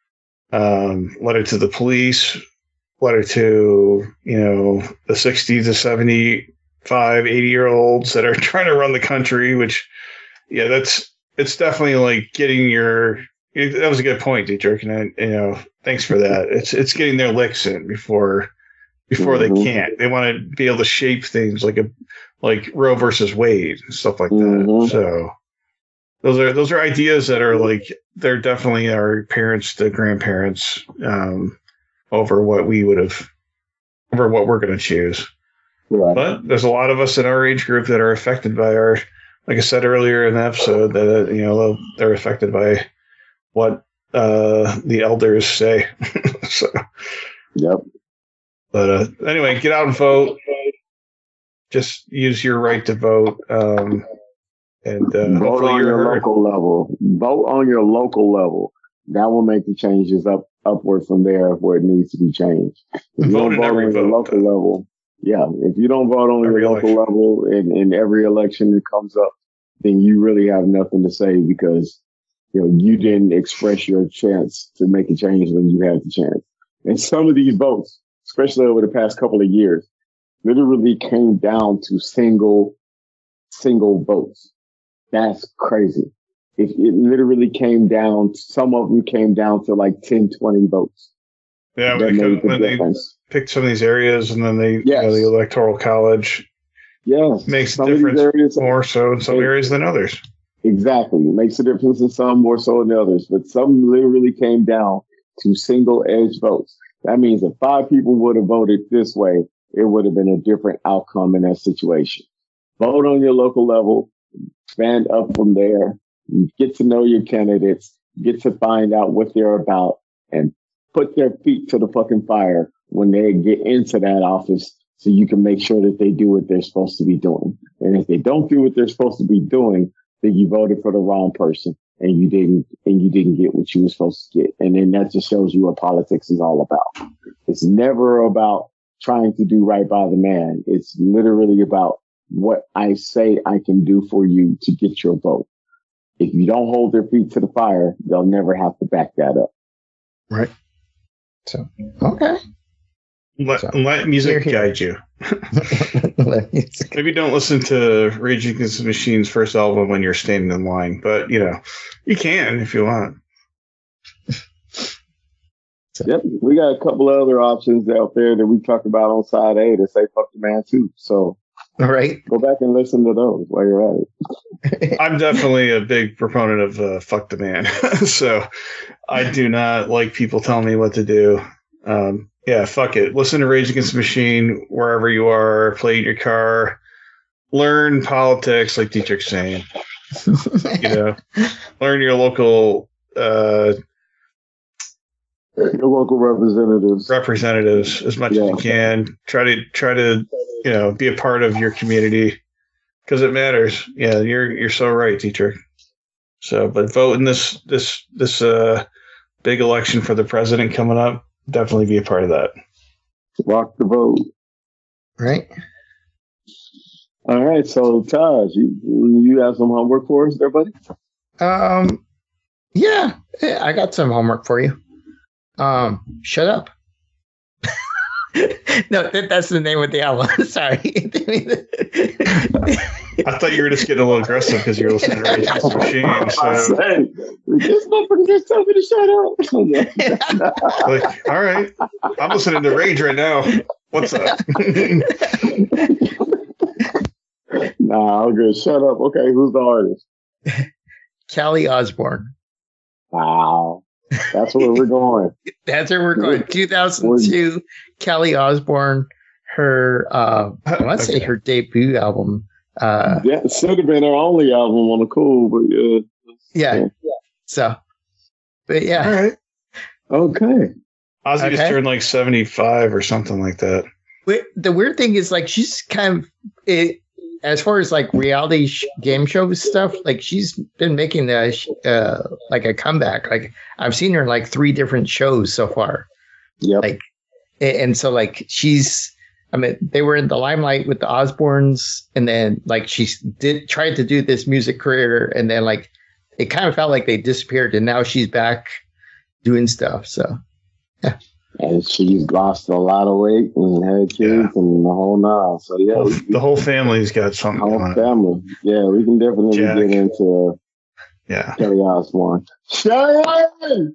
letter to the police, letter to, the 60 to 75, 80-year-olds that are trying to run the country, which, it's definitely like getting that was a good point, Dietrich, and thanks for that. It's getting their licks in before they can't. They want to be able to shape things like Roe versus Wade and stuff like that. So those are ideas that are like they're definitely our parents, the grandparents, over what we're going to choose. Right. But there's a lot of us in our age group that are affected by like I said earlier in the episode, that they're affected by what the elders say. So, yep. But anyway, get out and vote. Just use your right to vote. And vote on your local level. Vote on your local level. That will make the changes upward from there where it needs to be changed. If you don't vote on your local level, if you don't vote on your local level in every election that comes up, then you really have nothing to say because you didn't express your chance to make a change when you had the chance. And some of these votes, especially over the past couple of years, literally came down to single votes. That's crazy. It literally came down, some of them came down to like 10, 20 votes. Yeah, they picked some of these areas and then the Electoral College makes a difference more so in some areas than others. Exactly. It makes a difference in some more so than others, but some literally came down to single edge votes. That means if 5 people would have voted this way, it would have been a different outcome in that situation. Vote on your local level, expand up from there, get to know your candidates, get to find out what they're about, and put their feet to the fucking fire when they get into that office so you can make sure that they do what they're supposed to be doing. And if they don't do what they're supposed to be doing, then you voted for the wrong person and you didn't get what you were supposed to get. And then that just shows you what politics is all about. It's never about trying to do right by the man. It's literally about what I say I can do for you to get your vote. If you don't hold their feet to the fire, they'll never have to back that up. Right. So, okay. Let music guide you. Maybe don't listen to Rage Against the Machine's first album when you're standing in line, but you can if you want. Yep, we got a couple of other options out there that we talked about on side A that say "fuck the man" too. So, all right, go back and listen to those while you're at it. I'm definitely a big proponent of "fuck the man," so I do not like people telling me what to do. Yeah, fuck it. Listen to Rage Against the Machine wherever you are. Play in your car. Learn politics, like Dietrich's saying. Learn your local representatives as much as you can. Try to be a part of your community because it matters. Yeah, you're so right, Dietrich. So, but vote in this big election for the president coming up. Definitely be a part of that. Rock the vote. Right. All right. So, Taj, you have some homework for us there, buddy? Yeah, I got some homework for you. Shut up. No, that's the name of the album. Sorry. I thought you were just getting a little aggressive because you were listening to Rage Against the Machine. I So, said, this motherfucker just told me to shut up. like, all right, I'm listening to Rage right now. What's up? Nah, I'm good. Shut up. Okay, who's the artist? Kelly Osbourne. Wow. That's where we're going. That's where we're going. 2002, Kelly Osbourne. Her, I want to say her debut album. Yeah, it should have been her only album on the cool, but yeah. So, but yeah. All right. Okay. Ozzy just turned like 75 or something like that. The weird thing is, like, she's kind of as far as like reality game show stuff, like she's been making like a comeback. Like I've seen her in like 3 different shows so far. Yeah. Like, and so like I mean, they were in the limelight with the Osbournes, and then like she tried to do this music career, and then like it kind of felt like they disappeared, and now she's back doing stuff. So, yeah. And she's lost a lot of weight and had kids and the whole nine. So yeah, the whole family's got something. Whole going family. On. Yeah, we can definitely Jack. get into Kelly Osbourne. Sharon!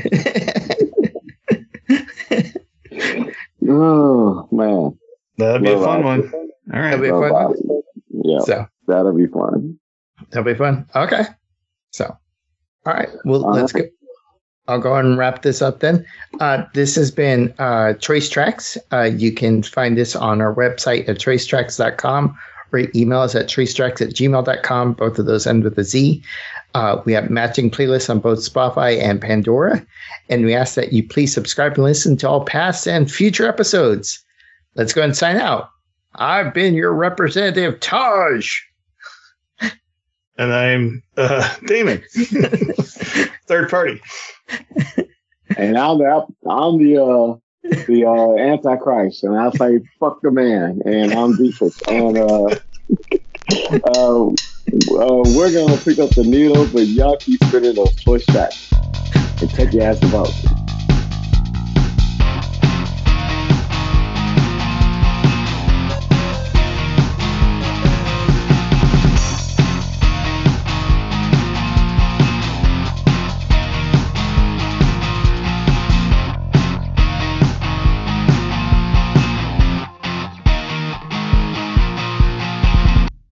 Oh man. That'd be a fun one. All right. That'll be a fun one. Yeah. So that'll be fun. That'll be fun. Okay. So, all right. Well, let's go. I'll go and wrap this up then. This has been Choice Tracks. You can find this on our website at choicetracks.com or email us at choicetracks@gmail.com. Both of those end with a Z. We have matching playlists on both Spotify and Pandora. And we ask that you please subscribe and listen to all past and future episodes. Let's go and sign out. I've been your representative, Taj. And I'm Damon. Third party. And I'm the Antichrist, and I say fuck the man, and I'm Deepest, and we're gonna pick up the needle, but y'all keep spinning those choice tracks and take your ass about.